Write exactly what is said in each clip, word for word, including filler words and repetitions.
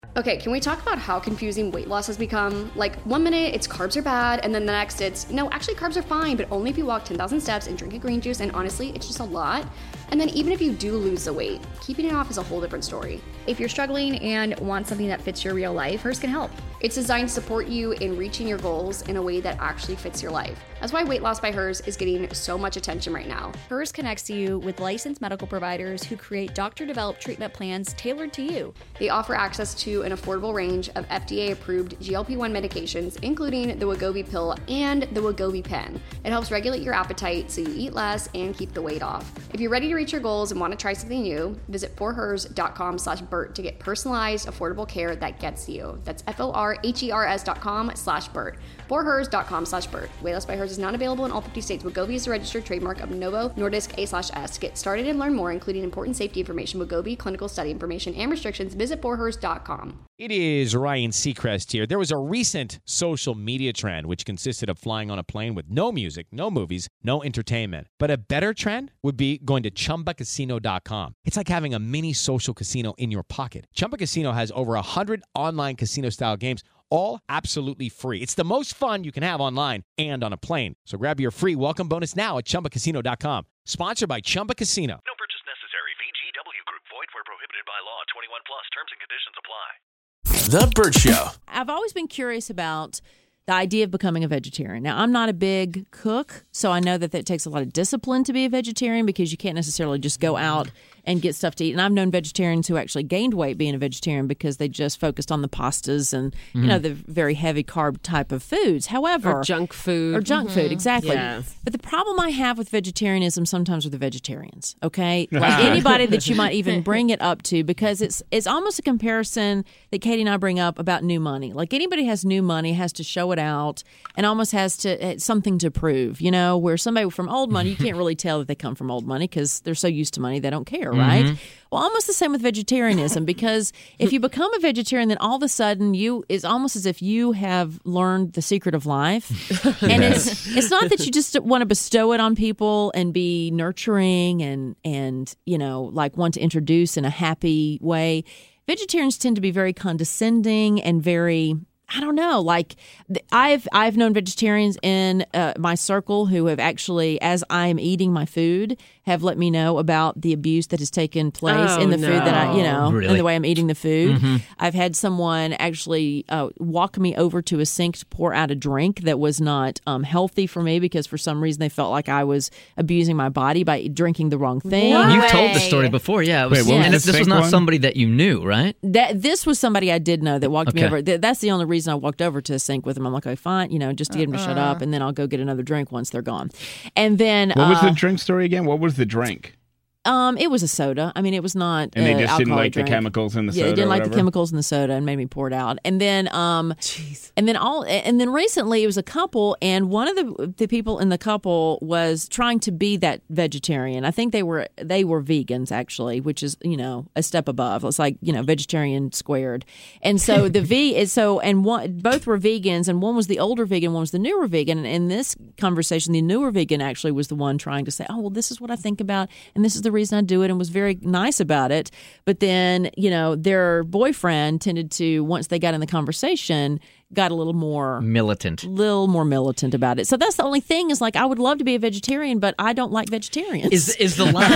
Okay, can we talk about how confusing weight loss has become? Like, one minute it's carbs are bad, and then the next it's, no, actually carbs are fine, but only if you walk ten thousand steps and drink a green juice, and honestly, it's just a lot. And then even if you do lose the weight, keeping it off is a whole different story. If you're struggling and want something that fits your real life, Hers can help. It's designed to support you in reaching your goals in a way that actually fits your life. That's why Weight Loss by Hers is getting so much attention right now. Hers connects you with licensed medical providers who create doctor-developed treatment plans tailored to you. They offer access to an affordable range of F D A-approved G L P one medications, including the Wegovy pill and the Wegovy pen. It helps regulate your appetite so you eat less and keep the weight off. If you're ready to reach your goals and want to try something new, visit forhers.com slash Bert to get personalized, affordable care that gets you. That's F-O-R-H-E-R-S dot com slash Bert. forhers.com slash Bert. Weight Loss by Hers is not available in all fifty states. Wegovy is a registered trademark of Novo Nordisk A slash S. To get started and learn more, including important safety information, Wegovy, clinical study information, and restrictions, visit forhers dot com. It is Ryan Seacrest here. There was a recent social media trend which consisted of flying on a plane with no music, no movies, no entertainment. But a better trend would be going to Chumba Casino dot com. It's like having a mini social casino in your pocket. Chumba Casino has over one hundred online casino-style games, all absolutely free. It's the most fun you can have online and on a plane. So grab your free welcome bonus now at Chumba Casino dot com. Sponsored by Chumba Casino. No purchase necessary. V G W Group. Void where prohibited by law. twenty-one plus. Terms and conditions apply. The Bert Show. I've always been curious about the idea of becoming a vegetarian. Now, I'm not a big cook, so I know that it takes a lot of discipline to be a vegetarian because you can't necessarily just go out and get stuff to eat. And I've known vegetarians who actually gained weight being a vegetarian because they just focused on the pastas and, you mm. know, the very heavy carb type of foods. However... Or junk food. Or junk mm-hmm. food, exactly. Yes. But the problem I have with vegetarianism sometimes with the vegetarians, okay? Like anybody that you might even bring it up to, because it's it's almost a comparison that Katie and I bring up about new money. Like anybody has new money has to show it out and almost has to something to prove, you know, where somebody from old money, you can't really tell that they come from old money because they're so used to money they don't care, right? Mm-hmm. Well, almost the same with vegetarianism, because if you become a vegetarian, then all of a sudden you it's almost as if you have learned the secret of life. And yes. it's it's not that you just want to bestow it on people and be nurturing and and you know, like want to introduce in a happy way. Vegetarians tend to be very condescending and very, I don't know, like I've I've known vegetarians in uh, my circle who have actually, as I'm eating my food, have let me know about the abuse that has taken place oh, in the no. food that I, you know, really? in the way I'm eating the food. Mm-hmm. I've had someone actually uh, walk me over to a sink to pour out a drink that was not um, healthy for me because for some reason they felt like I was abusing my body by drinking the wrong thing. What? You've told the story before, yeah. It was, Wait, what and was this the was not one? somebody that you knew, right? That This was somebody I did know that walked Okay. me over. Th- That's the only reason I walked over to a sink with him. I'm like, okay, fine, you know, just to get him to shut Uh-uh. up, and then I'll go get another drink once they're gone. And then What was uh, the drink story again? What was the drink? Um, it was a soda. I mean, it was not. And they uh, just didn't alcoholic like drink. the chemicals in the yeah, soda. they didn't or like whatever? the chemicals in the soda and made me pour it out. And then, um, Jeez. and then all, and then recently it was a couple, and one of the the people in the couple was trying to be that vegetarian. I think they were they were vegans actually, which is you know a step above. It's like you know vegetarian squared. And so the V is so, and one both were vegans, and one was the older vegan, one was the newer vegan. And in this conversation, the newer vegan actually was the one trying to say, oh well, this is what I think about, and this is the reason I do it, and was very nice about it. But then, you know, their boyfriend tended to, once they got in the conversation, got a little more militant, little more militant about it. So that's the only thing is like, I would love to be a vegetarian, but I don't like vegetarians. Is is the line?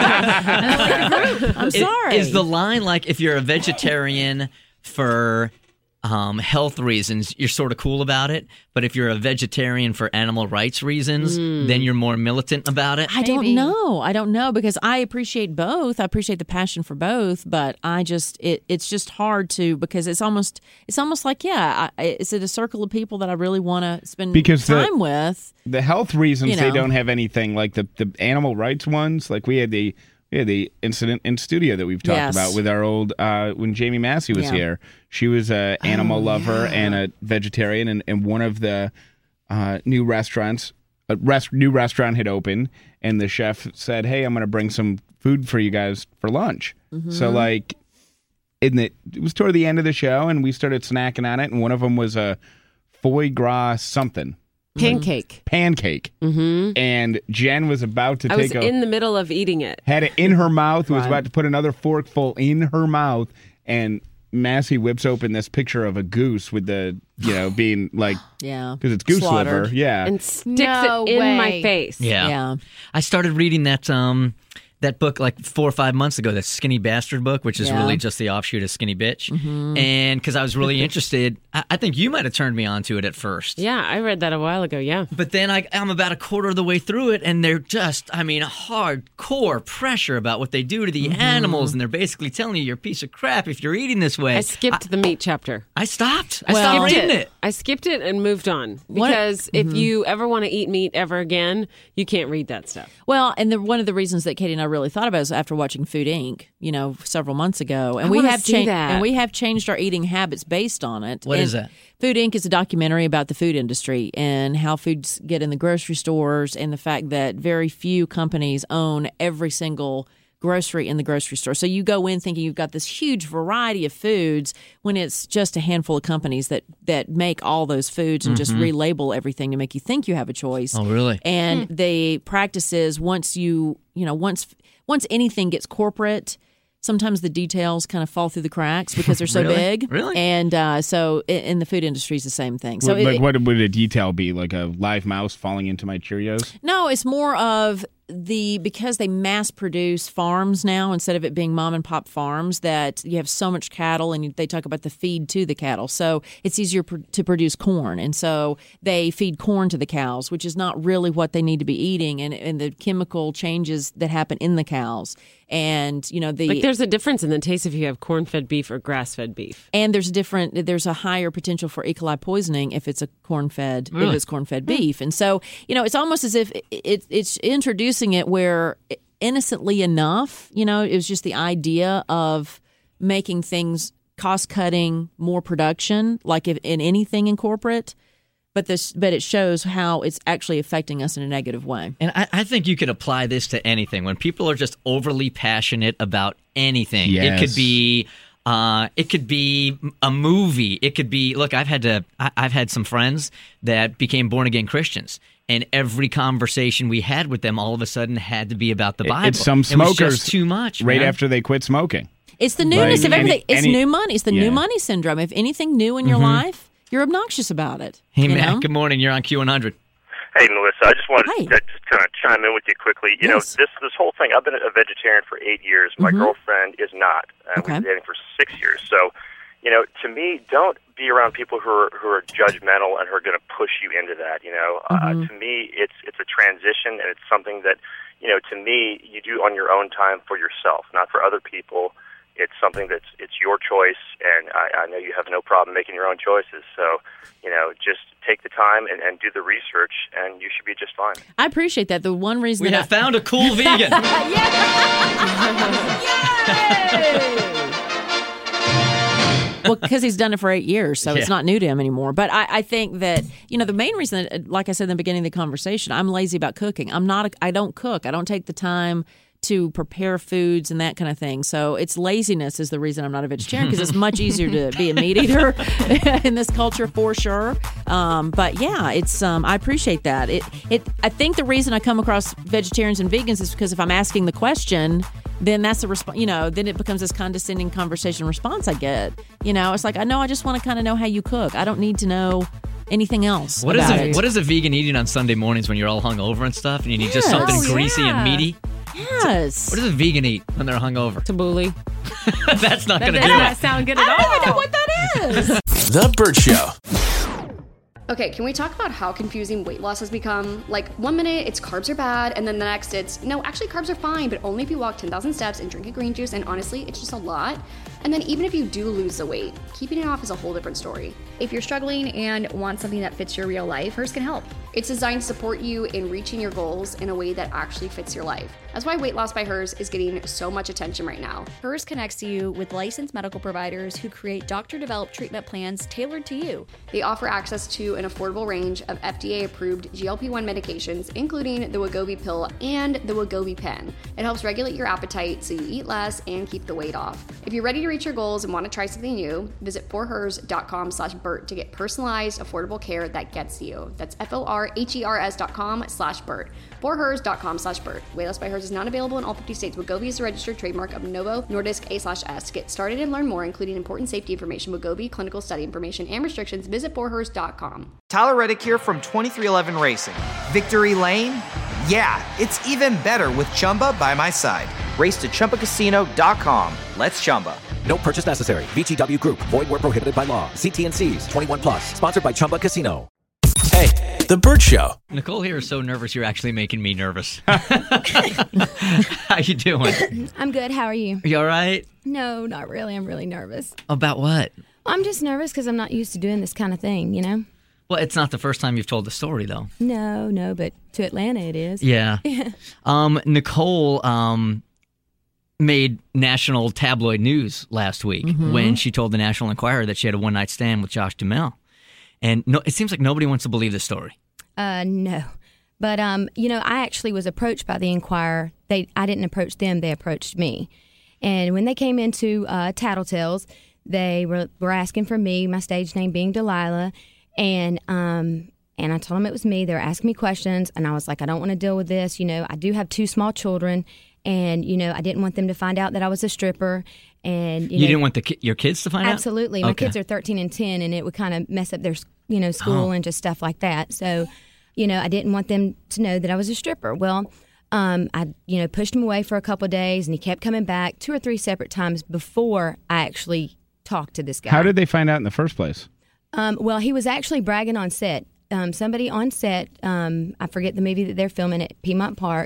I'm sorry. Is, is the line like if you're a vegetarian for um, health reasons, you're sort of cool about it, but if you're a vegetarian for animal rights reasons, Mm. then you're more militant about it? I don't know. I don't know because I appreciate both. I appreciate the passion for both, but I just it it's just hard to because it's almost it's almost like yeah, I, is it a circle of people that I really want to spend Because the- time with? The health reasons, You they know. don't have anything like the, the animal rights ones. Like we had the we had the incident in studio that we've talked Yes. about with our old uh, when Jamie Massey was Yeah. here. She was a animal Oh, lover yeah. and a vegetarian, and, and one of the uh, new restaurants, a rest, new restaurant had opened, and the chef said, "Hey, I'm going to bring some food for you guys for lunch." Mm-hmm. So like, in the it was toward the end of the show, and we started snacking on it, and one of them was a foie gras something. Pancake. Pancake. Mm-hmm. And Jen was about to I was take a in the middle of eating it. had it in her mouth, was Right. about to put another forkful in her mouth, and Massey whips open this picture of a goose with the, you know, being like, yeah, because it's goose slaughtered. liver. Yeah. And sticks No it in way. my face. Yeah. Yeah. I started reading that um that book like four or five months ago, that Skinny Bastard book, which is Yeah. really just the offshoot of Skinny Bitch. Mm-hmm. And because I was really interested, I, I think you might have turned me on to it at first. Yeah, I read that a while ago, yeah. But then I, I'm about a quarter of the way through it, and they're just, I mean, hardcore pressure about what they do to the Mm-hmm. animals, and they're basically telling you you're a piece of crap if you're eating this way. I skipped the meat chapter. I stopped. I Well- stopped Skipped reading it. it. I skipped it and moved on. What- Because if you ever want to eat meat ever again, you can't read that stuff. Well, and the, one of the reasons that Katie and I really thought about it is after watching Food Incorporated, you know, several months ago, and I we wanna have see changed that. and we have changed our eating habits based on it. What and is that? Food Incorporated is a documentary about the food industry and how foods get in the grocery stores, and the fact that very few companies own every single grocery in the grocery store. So you go in thinking you've got this huge variety of foods when it's just a handful of companies that that make all those foods and just relabel everything to make you think you have a choice. Oh, really? And the practices, once you, you know, once once anything gets corporate, sometimes the details kind of fall through the cracks because they're so Really? big. Really? And uh, so in, in the food industry is the same thing. So What- it- like, what would a detail be? Like a live mouse falling into my Cheerios? no, it's more of the because they mass produce farms now instead of it being mom and pop farms, that you have so much cattle, and they talk about the feed to the cattle. So it's easier pr- to produce corn, and so they feed corn to the cows, which is not really what they need to be eating, and, and the chemical changes that happen in the cows. And you know the Like there's a difference in the taste if you have corn-fed beef or grass-fed beef. And there's different. There's a higher potential for E. coli poisoning if it's a corn-fed, if Really? it's corn-fed beef. And so, you know, it's almost as if it, it, it's introducing it where innocently enough, you know, it was just the idea of making things cost-cutting, more production, like if, in anything in corporate. But this, but it shows how it's actually affecting us in a negative way. And I, I think you could apply this to anything. When people are just overly passionate about anything, it Yes. could be, uh, it could be a movie. It could be. Look, I've had to. I, I've had some friends that became born again Christians, and every conversation we had with them, all of a sudden, had to be about the It- Bible. It's some It was smokers just too much. right man. after they quit smoking. It's the newness Like, of everything. any- it's any- new money. It's the yeah. new money syndrome. If anything new in your life, you're obnoxious about it. Hey, you Matt. know? Good morning. You're on Q one hundred. Hey, Melissa, I just wanted Hi. to just kind of chime in with you quickly. You Yes. know, this this whole thing, I've been a vegetarian for eight years. My girlfriend is not. Uh, Okay. We've been dating for six years. So, you know, to me, don't be around people who are, who are judgmental and who are going to push you into that, you know. Uh, to me, it's it's a transition, and it's something that, you know, to me, you do on your own time for yourself, not for other people. It's something that's it's your choice, and I, I know you have no problem making your own choices. So, you know, just take the time and, and do the research, and you should be just fine. I appreciate that. The one reason We that have found a cool vegan. well, because he's done it for eight years, so it's Yeah. not new to him anymore. But I, I think that, you know, the main reason, that, like I said in the beginning of the conversation, I'm lazy about cooking. I'm not. A, I don't cook. I don't take the time to prepare foods and that kind of thing. So it's laziness is the reason I'm not a vegetarian, because it's much easier to be a meat eater in this culture for sure. Um, but yeah, it's um, I appreciate that. It it I think the reason I come across vegetarians and vegans is because if I'm asking the question, then that's the response. You know, then it becomes this condescending conversation response I get. You know, it's like, I know I just want to kind of know how you cook. I don't need to know anything else. What is about a it. what is a vegan eating on Sunday mornings when you're all hungover and stuff, and you need just Yes. something Oh, greasy and Uh, yeah. meaty? Yes. What does a vegan eat when they're hungover? Tabbouleh. That's not going to That do does not it. sound good at all. I don't even know what that is. The Burt Show. Okay, can we talk about how confusing weight loss has become? Like, one minute it's carbs are bad, and then the next it's, no, actually carbs are fine, but only if you walk ten thousand steps and drink a green juice, and honestly, it's just a lot. And then even if you do lose the weight, keeping it off is a whole different story. If you're struggling and want something that fits your real life, Hers can help. It's designed to support you in reaching your goals in a way that actually fits your life. That's why Weight Loss by Hers is getting so much attention right now. Hers connects you with licensed medical providers who create doctor-developed treatment plans tailored to you. They offer access to an affordable range of F D A-approved G L P one medications, including the Wegovy pill and the Wegovy pen. It helps regulate your appetite so you eat less and keep the weight off. If you're ready to reach your goals and want to try something new, visit for hers dot com slash Bert to get personalized, affordable care that gets you. That's F O R H E R S dot com slash Bert. for hers dot com slash Bert. Weightless by Hers is not available in all fifty states. Wegovy is a registered trademark of Novo Nordisk A slash S. Get started and learn more, including important safety information, Wegovy, clinical study information, and restrictions. Visit for hers dot com. Tyler Reddick here from twenty-three eleven Racing. Victory Lane? Yeah, it's even better with Chumba by my side. Race to Chumba Casino dot com. Let's Chumba. No purchase necessary. V G W Group. Void where prohibited by law. See T and C's. twenty-one plus. Sponsored by Chumba Casino. Hey, The Bert Show. Nicole here is so nervous, you're actually making me nervous. How you doing? I'm good. How are you? You all right? No, not really. I'm really nervous. About what? I'm just nervous because I'm not used to doing this kind of thing, you know? Well, it's not the first time you've told the story, though. No, no, but to Atlanta it is. Yeah. um, Nicole um, made national tabloid news last week Mm-hmm. when she told the National Enquirer that she had a one-night stand with Josh Duhamel. And no, it seems like nobody wants to believe this story. Uh, no. But, um, you know, I actually was approached by the Enquirer. They, I didn't approach them. They approached me. And when they came into uh, Tattletales, they were, were asking for me, my stage name being Delilah. And um, and I told them it was me. They were asking me questions. And I was like, I don't want to deal with this. You know, I do have two small children. And, you know, I didn't want them to find out that I was a stripper. And You, you know, didn't want the ki- your kids to find absolutely. out? Absolutely. My Okay. kids are thirteen and ten, and it would kind of mess up their, you know, school Oh. and just stuff like that. So, you know, I didn't want them to know that I was a stripper. Well, um, I, you know, pushed him away for a couple of days, and he kept coming back two or three separate times before I actually talked to this guy. How did they find out in the first place? Um, well, he was actually bragging on set. Um, somebody on set, um, I forget the movie that they're filming at Piedmont Park,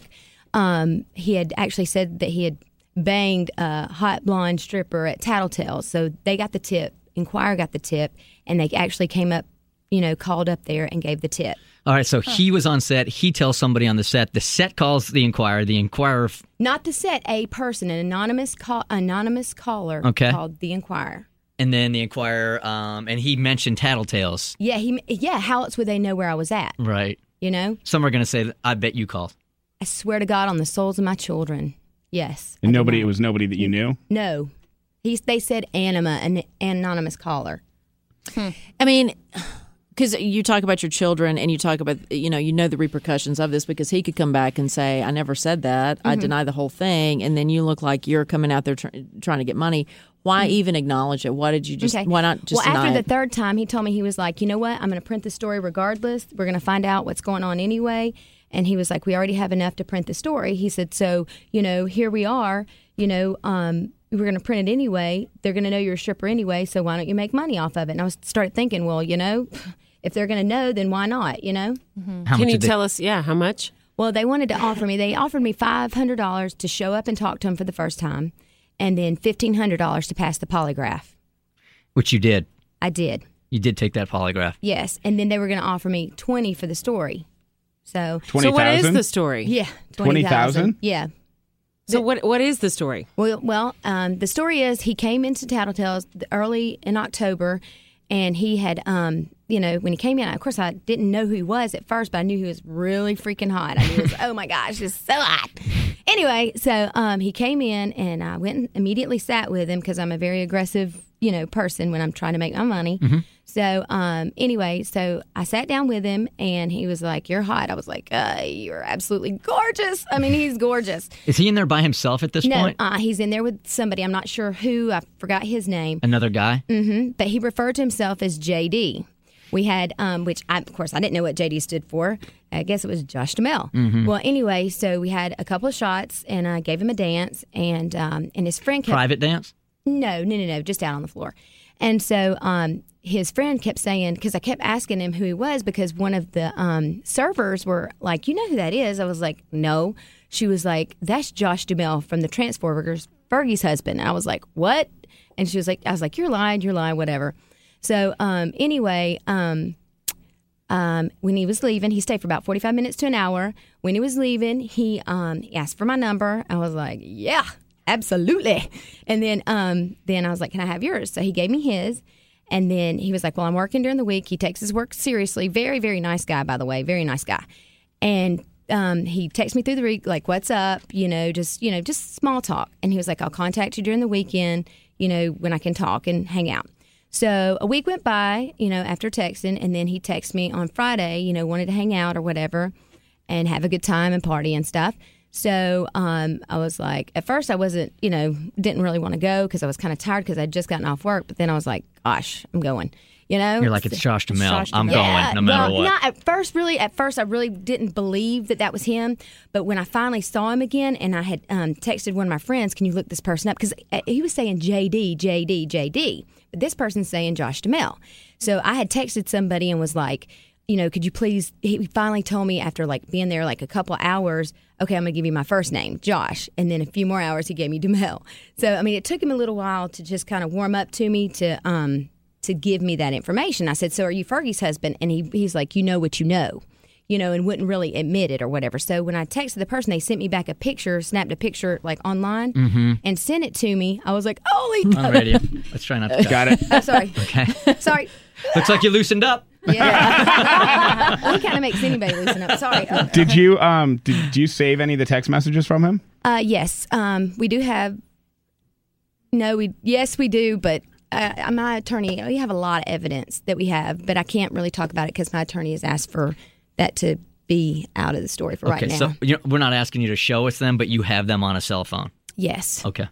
um, he had actually said that he had banged a hot blonde stripper at Tattletales. So they got the tip, Enquirer got the tip, and they actually came up, you know, called up there and gave the tip. All right, so he was on set. He tells somebody on the set. The set calls the Enquirer. The Enquirer... F- Not the set, a person, an anonymous call, anonymous caller Okay. called the Enquirer. and then the Enquirer, um, and he mentioned Tattletales. Yeah, he. Yeah, how else would they know where I was at? Right. You know? Some are going to say, I bet you called. I swear to God on the souls of my children. Yes. And nobody, it was nobody that you knew? No. He's, they said Anima, an anonymous caller. Hmm. I mean, because you talk about your children and you talk about, you know, you know the repercussions of this, because he could come back and say, I never said that. I Mhm. deny the whole thing. And then you look like you're coming out there tr- trying to get money. Why Mhm. even acknowledge it? Why did you just, Okay. why not just Well, deny after it? the third time, he told me, he was like, you know what? I'm going to print the story regardless. We're going to find out what's going on anyway. And he was like, we already have enough to print the story. He said, so, you know, here we are, you know, um, we're going to print it anyway. They're going to know you're a stripper anyway, so why don't you make money off of it? And I was started thinking, well, you know, if they're going to know, then why not, you know? How Can much you did they- tell us, yeah, how much? Well, they wanted to offer me, they offered me five hundred dollars to show up and talk to him for the first time, and then fifteen hundred dollars to pass the polygraph. Which you did. I did. You did take that polygraph. Yes, and then they were going to offer me twenty for the story. So, So what is the story? Yeah, twenty thousand. Yeah. So what what is the story? Well, well, um, the story is he came into Tattletales early in October, and he had, um, you know, when he came in, of course, I didn't know who he was at first, but I knew he was really freaking hot. I mean, he was, oh my gosh, just so hot. Anyway, so um, he came in, and I went and immediately sat with him because I'm a very aggressive, you know, person when I'm trying to make my money. Mm-hmm. So um, anyway, so I sat down with him, and he was like, "You're hot." I was like, uh, "You're absolutely gorgeous." I mean, he's gorgeous. Is he in there by himself at this no, point? uh, he's in there with somebody. I'm not sure who. I forgot his name. Another guy? Mm-hmm. But he referred to himself as J D. We had, um, which I, of course I didn't know what J D stood for. I guess it was Josh Duhamel. Mhm. Well, anyway, so we had a couple of shots, and I gave him a dance, and um, and his friend kept, Private dance? No, no, no, no, just out on the floor. And so um, his friend kept saying, because I kept asking him who he was, because one of the um, servers were like, you know who that is? I was like, no. She was like, that's Josh Duhamel from the Transformers, Fergie's husband. And I was like, what? And she was like, I was like, you're lying, you're lying, whatever. So um, anyway, um, um, when he was leaving, he stayed for about forty-five minutes to an hour. When he was leaving, he, um, he asked for my number. I was like, yeah, absolutely. And then um, then I was like, can I have yours? So he gave me his. And then he was like, well, I'm working during the week. He takes his work seriously. Very, very nice guy, by the way. Very nice guy. And um, he texts me through the week, like, what's up? You know, just, you know, just small talk. And he was like, I'll contact you during the weekend. you know, when I can talk and hang out. So a week went by, you know, after texting, and then he texted me on Friday, you know, wanted to hang out or whatever and have a good time and party and stuff. So um, I was like, at first I wasn't, you know, didn't really want to go because I was kind of tired because I'd just gotten off work. But then I was like, gosh, I'm going. You know, You're like, it's Josh Duhamel. Josh I'm Duhamel. going Yeah, no matter well, what. Not at first, really. At first, I really didn't believe that that was him. But when I finally saw him again, and I had um, texted one of my friends, "Can you look this person up?" Because he was saying J D, J D, J D, but this person's saying Josh Duhamel. So I had texted somebody and was like, you know, could you please? He finally told me after like being there like a couple of hours, okay, I'm gonna give you my first name, Josh, and then a few more hours he gave me Duhamel. So I mean, it took him a little while to just kind of warm up to me to. Um, to give me that information. I said, so are you Fergie's husband? And he he's like, you know what you know, you know, and wouldn't really admit it or whatever. So when I texted the person, they sent me back a picture, snapped a picture like online Mm-hmm. and sent it to me. I was like, holy On radio. Let's try not to. Got it. Oh, sorry. Okay. Sorry. Looks like you loosened up. Yeah. Well, he kind of makes anybody loosen up. Sorry. Uh, Did you um did you save any of the text messages from him? uh, yes. Um, we do have, no, we, yes, we do, but Uh, my attorney, we have a lot of evidence that we have, but I can't really talk about it because my attorney has asked for that to be out of the story for Okay, right now. so you're, we're not asking you to show us them, but you have them on a cell phone. Yes. Okay.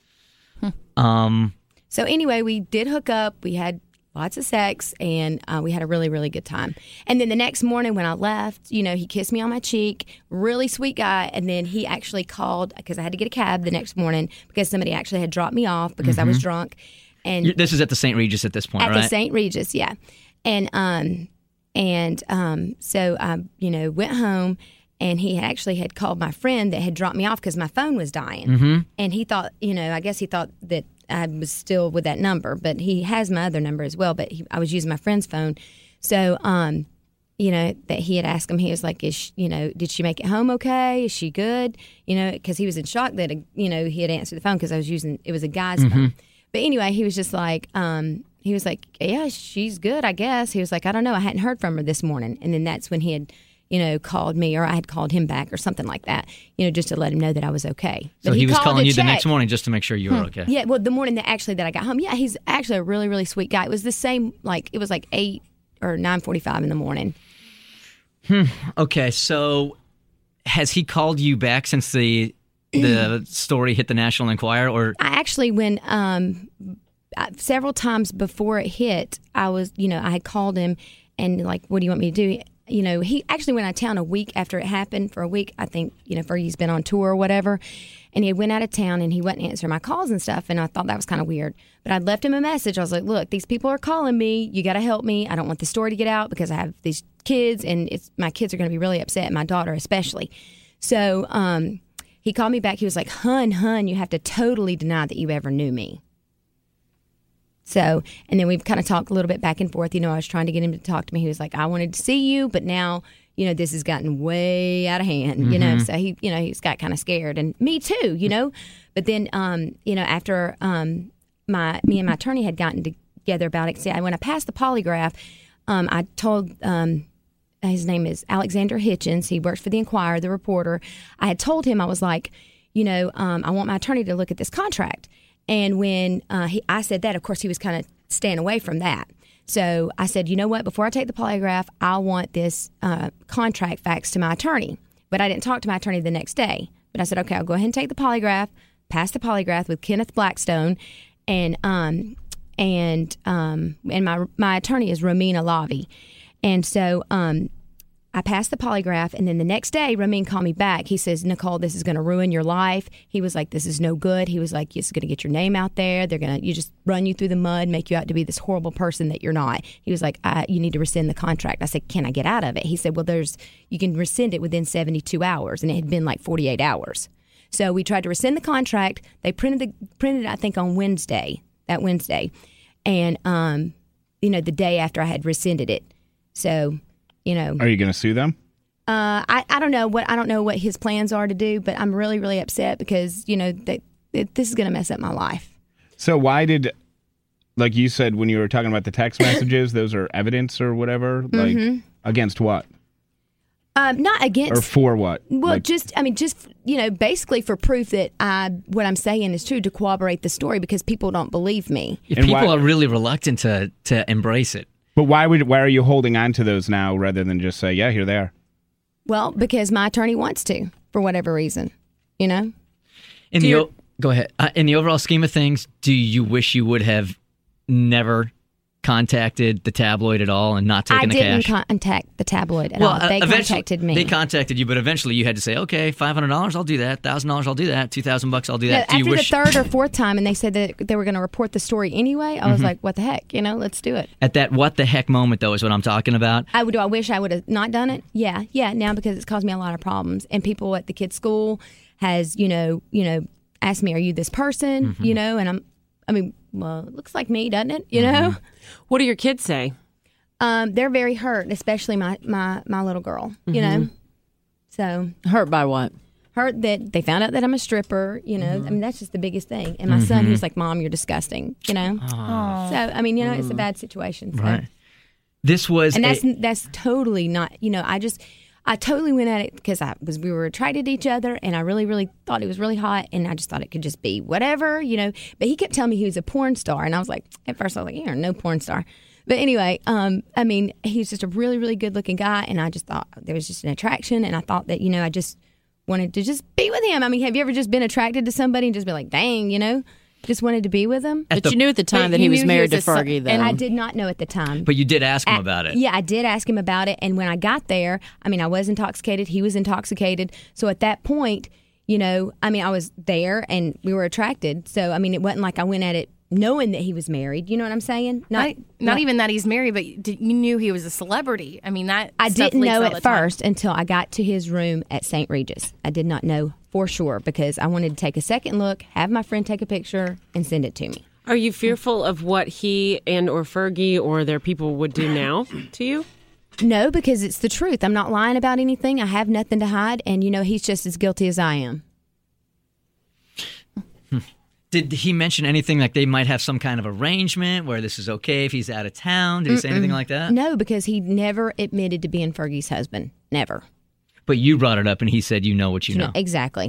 Um. So anyway, we did hook up. We had lots of sex, and uh, we had a really, really good time. And then the next morning when I left, you know, he kissed me on my cheek, really sweet guy. And then he actually called because I had to get a cab the next morning because somebody actually had dropped me off because I was Mhm. drunk. And You- This is at the Saint Regis at this point, at right? the Saint Regis, yeah. And um, and um, so I, you know, went home, and he actually had called my friend that had dropped me off because my phone was dying, Mhm. and he thought, you know, I guess he thought that I was still with that number, but he has my other number as well. But he, I was using my friend's phone, so um, you know, that he had asked him. He was like, "Is she, you know, did she make it home okay? Is she good?" You know, because he was in shock that you know he had answered the phone because I was using it was a guy's Mhm. phone. But anyway, he was just like, um, he was like, yeah, she's good, I guess. He was like, I don't know, I hadn't heard from her this morning. And then that's when he had, you know, called me, or I had called him back or something like that, you know, just to let him know that I was okay. So But he, was called calling to you the check. next morning just to make sure you were Hmm. okay. Yeah, well, the morning that actually that I got home. Yeah, he's actually a really, really sweet guy. It was the same, like, it was like eight or nine forty-five in the morning. Hmm. Okay, so has he called you back since the the story hit the National Enquirer, or I actually, when um, I- several times before it hit, I was, you know, I had called him and like, what do you want me to do? You know, he actually went out of town a week after it happened. For a week, I think, you know, Fergie's been on tour or whatever, and he went out of town and he wouldn't answer my calls and stuff. And I thought that was kind of weird. But I'd left him a message. I was like, look, these people are calling me. You got to help me. I don't want the story to get out because I have these kids, and it's my kids are going to be really upset, my daughter especially. So um, he called me back. He was like, hun, hun, you have to totally deny that you ever knew me. So, and then we've kind of talked a little bit back and forth. You know, I was trying to get him to talk to me. He was like, I wanted to see you, but now, you know, this has gotten way out of hand, you know. Mhm. So he, you know, he's got kind of scared, and me too, you know. But then, um, you know, after um, my me and my attorney had gotten together about it, see, I, when I passed the polygraph, um, I told um, his name is Alexander Hitchens. He works for the Enquirer, the reporter. I had told him, I was like, you know, um, I want my attorney to look at this contract. And when uh, he, I said that, of course, he was kind of staying away from that. So I said, you know what? Before I take the polygraph, I want this uh, contract faxed to my attorney. But I didn't talk to my attorney the next day. But I said, okay, I'll go ahead and take the polygraph, pass the polygraph with Kenneth Blackstone, and um, and um, and my my attorney is Romina Lavi. And so um, I passed the polygraph, and then the next day, Ramin called me back. He says, Nicole, this is going to ruin your life. He was like, this is no good. He was like, it's going to get your name out there. They're going to, you just run you through the mud, make you out to be this horrible person that you're not. He was like, I, you need to rescind the contract. I said, can I get out of it? He said, well, there's, you can rescind it within seventy-two hours. And it had been like forty-eight hours. So we tried to rescind the contract. They printed the, printed it, I think, on Wednesday, that Wednesday. And, um, you know, the day after I had rescinded it. So, you know, Are you going to sue them? uh, I I don't know what I don't know what his plans are to do, but I'm really really upset because you know that, that this is going to mess up my life. So why did, like you said when you were talking about the text messages, those are evidence or whatever? Like Mhm. against what? Um, not against or for what? Well, Like- just I mean, just you know, basically for proof that I what I'm saying is true to corroborate the story because people don't believe me. Yeah, people are really reluctant to to embrace it. But why would why are you holding on to those now rather than just say, yeah, here they are? Well, because my attorney wants to for whatever reason, you know. In Do the you- o- go ahead. Uh, in the overall scheme of things, do you wish you would have never contacted the tabloid at all and not taken I the didn't cash? contact the tabloid at Well, all. uh, They eventually- contacted me. They contacted you, but eventually you had to say, okay, five hundred dollars, I'll do that. one thousand dollars, I'll do that. two thousand bucks, I'll do No, that. do you after wish the third or fourth time, and they said that they were going to report the story anyway, I was Mhm. like, "What the heck? You know, let's do it." at that what the heck moment, though, is what I'm talking about? I would. Do I wish I would have not done it? Yeah, yeah. Now because it's caused me a lot of problems, and people at the kids' school has, you know, you know, asked me, "Are you this person?" Mhm. You know, and I'm. I mean, well, it looks like me, doesn't it? You know. What do your kids say? Um, they're very hurt, especially my my my little girl. You know. Mhm. So hurt by what? Hurt that they found out that I'm a stripper. You know, I mean that's just the biggest thing. And my son, Mhm. he was like, "Mom, you're disgusting." You know. Aw. So I mean, you know, it's a bad situation. So. Right. This was and a- that's that's totally not. You know, I just I totally went at it because I was we were attracted to each other, and I really really thought he was really hot, and I just thought it could just be whatever, you know. But he kept telling me he was a porn star, and I was like, at first I was like, you're no porn star. But anyway, um, I mean, he's just a really really good looking guy, and I just thought there was just an attraction, and I thought that you know I just wanted to just be with him. I mean, have you ever just been attracted to somebody and just be like, dang, you know? Just wanted to be with him. But you knew at the time that he You was knew married to a son- Fergie, though. And I did not know at the time. But you did ask him A- about it. Yeah, I did ask him about it. And when I got there, I mean, I was intoxicated. He was intoxicated. So at that point, you know, I mean, I was there and we were attracted. So, I mean, it wasn't like I went at it knowing that he was married. You know what I'm saying? Not, not even that he's married, but you did- you knew he was a celebrity. I mean, that I stuff didn't leaks know all the at time. first until I got to his room at Saint Regis. I did not know for sure because I wanted to take a second look, have my friend take a picture, and send it to me. Are you fearful of what he and or Fergie or their people would do now to you? No, because it's the truth. I'm not lying about anything. I have nothing to hide, and you know he's just as guilty as I am. Did he mention anything like they might have some kind of arrangement where this is okay if he's out of town? Did he say anything Mm-mm. like that? No, because he never admitted to being Fergie's husband. Never. But you brought it up and he said, you know what you know. Exactly.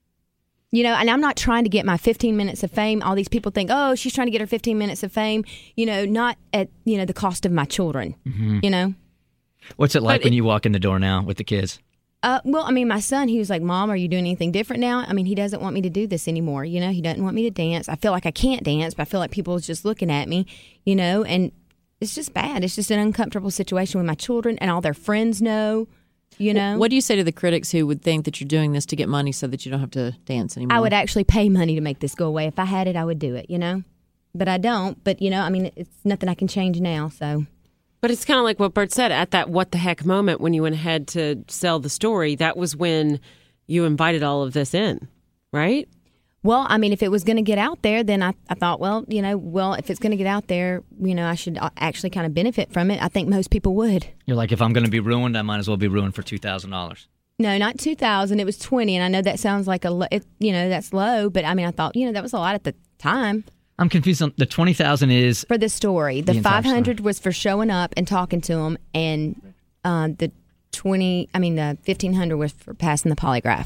You know, and I'm not trying to get my fifteen minutes of fame. All these people think, oh, she's trying to get her fifteen minutes of fame. You know, not at, you know, the cost of my children. Mhm. You know? What's it like But when it- you walk in the door now with the kids? Uh, well, I mean, my son, he was like, Mom, are you doing anything different now? I mean, he doesn't want me to do this anymore. You know, he doesn't want me to dance. I feel like I can't dance, but I feel like people is just looking at me, you know, and it's just bad. It's just an uncomfortable situation with my children and all their friends know, you know. What do you say to the critics who would think that you're doing this to get money so that you don't have to dance anymore? I would actually pay money to make this go away. If I had it, I would do it, you know. But I don't. But, you know, I mean, it's nothing I can change now, so. But it's kind of like what Bert said at that what the heck moment when you went ahead to sell the story. That was when you invited all of this in, right? Well, I mean, if it was going to get out there, then I, I thought, well, you know, well, if it's going to get out there, you know, I should actually kind of benefit from it. I think most people would. You're like, if I'm going to be ruined, I might as well be ruined for two thousand dollars. No, not two thousand. It was twenty, and I know that sounds like a, lo- it, you know, that's low, but I mean, I thought, you know, that was a lot at the time. I'm confused. On the twenty thousand is For the story. The, The entire five hundred was for showing up and talking to them, and uh, the twenty, I mean, the fifteen hundred was for passing the polygraph.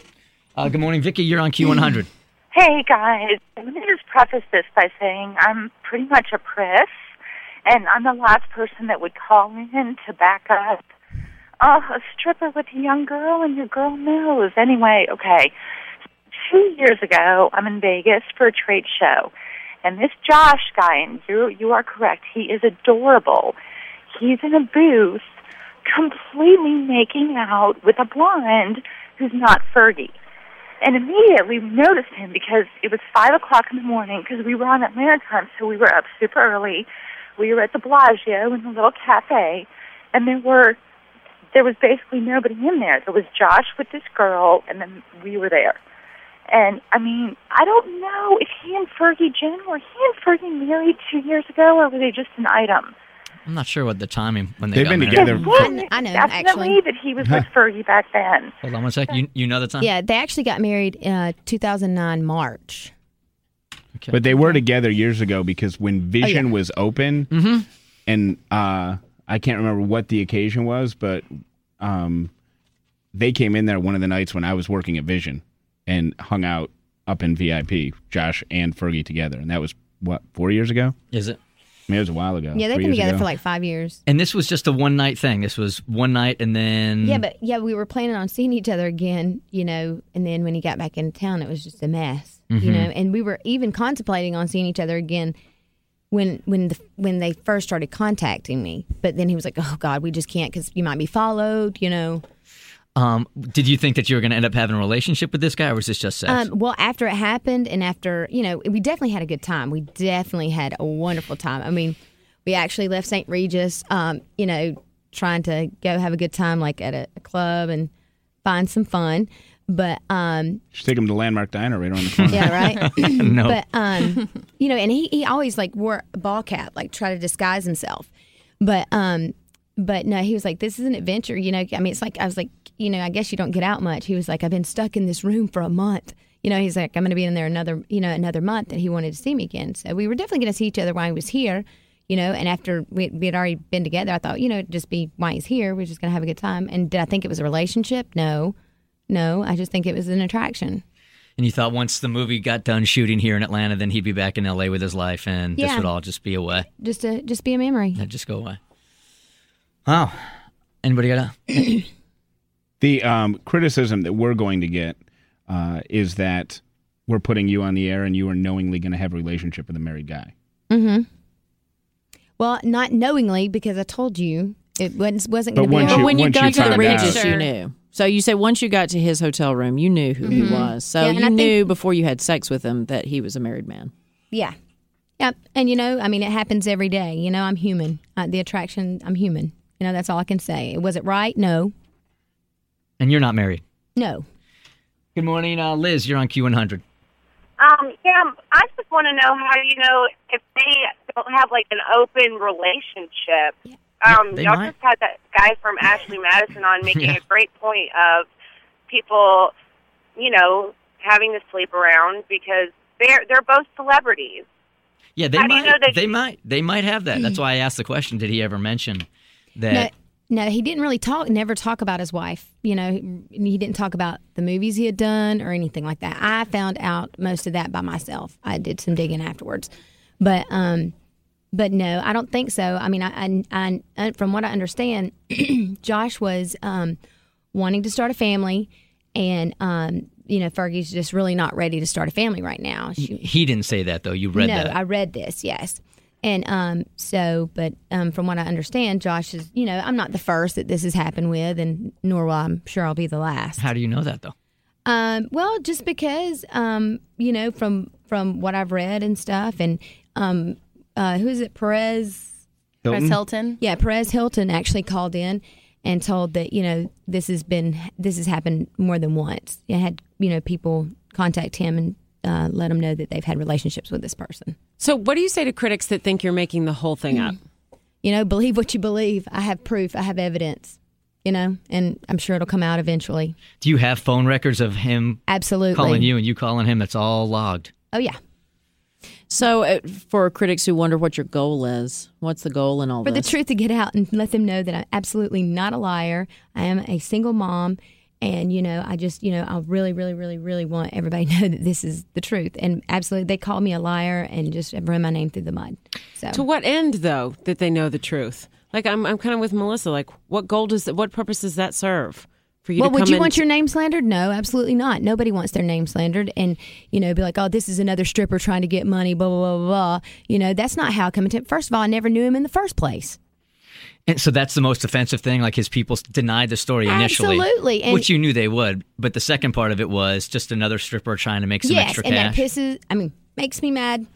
Uh, good morning, Vicky. You're on Q one hundred. Hey, guys. Let me just preface this by saying I'm pretty much a priss, and I'm the last person that would call in to back up uh, a stripper with a young girl, and your girl knows. Anyway, okay. Two years ago, I'm in Vegas for a trade show, and this Josh guy, and you, you are correct, he is adorable. He's in a booth completely making out with a blonde who's not Fergie. And immediately we noticed him because it was five o'clock in the morning because we were on Atlanta time, so we were up super early. We were at the Bellagio in a little cafe, and there were there was basically nobody in there. There was Josh with this girl, and then we were there. And, I mean, I don't know if he and Fergie, Jen, were he and Fergie married two years ago, or were they just an item? I'm not sure what the timing when they They've got been married. together. I, kn- I know, Definitely actually. that he was with Fergie back then. Hold on one sec. You you know the time? Yeah, they actually got married in uh, two thousand nine March. But they were together years ago because when Vision Oh, yeah. was open, Mm-hmm. and uh, I can't remember what the occasion was, but um, they came in there one of the nights when I was working at Vision and hung out up in V I P, Josh and Fergie together. And that was, what, four years ago? Is it? I mean, it was a while ago. Yeah, they've three been years together ago. for like five years. And this was just a one night thing. This was one night and then. Yeah, but yeah, we were planning on seeing each other again, you know, and then when he got back into town, it was just a mess, Mhm. you know, and we were even contemplating on seeing each other again when when the, when they first started contacting me. But then he was like, oh, God, we just can't because you might be followed, you know. Um, did you think that you were going to end up having a relationship with this guy, or was this just sex? Um, well, after it happened and after, you know, we definitely had a good time. We definitely had a wonderful time. I mean, we actually left Saint Regis, um, you know, trying to go have a good time, like at a, a club and find some fun. But, um, Just take him to Landmark Diner right around the corner. yeah, right? No. But, um, you know, and he, he always like wore a ball cap, like try to disguise himself. But, um, but no, he was like, this is an adventure, you know. I mean, it's like, I was like, you know, I guess you don't get out much. He was like, I've been stuck in this room for a month. You know, he's like, I'm going to be in there another, you know, another month. And he wanted to see me again. So we were definitely going to see each other while he was here, you know. And after we, we had already been together, I thought, you know, just be while he's here. We're just going to have a good time. And did I think it was a relationship? No, no. I just think it was an attraction. And you thought once the movie got done shooting here in Atlanta, then he'd be back in L A with his life, and this Yeah. would all just be away. Just to just be a memory. That'd just go away. Wow. Anybody got a... The um, criticism that we're going to get uh, is that we're putting you on the air and you are knowingly going to have a relationship with a married guy. Mm-hmm. Well, not knowingly, because I told you it wasn't, wasn't But going to be. once a- you- But when you once got you to the found Regis, out- you knew. So you said once you got to his hotel room, you knew who Mhm. he was. So Yeah, and you I think- knew before you had sex with him that he was a married man. Yeah. Yep. And, you know, I mean, it happens every day. You know, I'm human. Uh, the attraction, I'm human. You know, that's all I can say. Was it right? No. And you're not married. No. Good morning, uh, Liz. You're on Q one hundred. Um, yeah, I just want to know how you know if they don't have like an open relationship. Um, they y'all might. just had that guy from Ashley Madison on making Yeah. a great point of people, you know, having to sleep around because they're they're both celebrities. Yeah, they How do might. you know that- they might. They might have that. That's why I asked the question. Did he ever mention that? No, no, he didn't really talk, never talk about his wife. You know, he, he didn't talk about the movies he had done or anything like that. I found out most of that by myself. I did some digging afterwards. But, um, but no, I don't think so. I mean, I, I, I from what I understand, Josh was um, wanting to start a family, and um, you know, Fergie's just really not ready to start a family right now. She, He didn't say that though. You read no, that. I read this, yes. And um, so, but um, from what I understand, Josh is, you know, I'm not the first that this has happened with, and nor will I'm sure I'll be the last. How do you know that though? Um, well, just because, um, you know, from from what I've read and stuff, and um, uh, who is it, Perez? Hilton? Perez Hilton? Yeah, Perez Hilton actually called in and told that, you know, this has been this has happened more than once. You had, you know, people contact him and uh, let him know that they've had relationships with this person. So what do you say to critics that think you're making the whole thing up? You know, believe what you believe. I have proof. I have evidence. You know, and I'm sure it'll come out eventually. Do you have phone records of him Absolutely calling you and you calling him? That's all logged. Oh yeah. So uh, for critics who wonder what your goal is, what's the goal in all For this? the truth to get out and let them know that I'm absolutely not a liar. I am a single mom. And, you know, I just, you know, I really, really, really, really want everybody to know that this is the truth. And absolutely, they call me a liar and just run my name through the mud. So To what end, though, that they know the truth? Like, I'm I'm kind of with Melissa. Like, what goal does that, what purpose does that serve? For you well, to would come you in want t- your name slandered? No, absolutely not. Nobody wants their name slandered and, you know, be like, oh, this is another stripper trying to get money, blah, blah, blah, blah, blah. You know, that's not how I come into it. First of all, I never knew him in the first place. And so that's the most offensive thing. Like his people denied the story initially, Absolutely. And- which you knew they would. But the second part of it was just another stripper trying to make some yes, extra and cash. that pisses, I mean, makes me mad.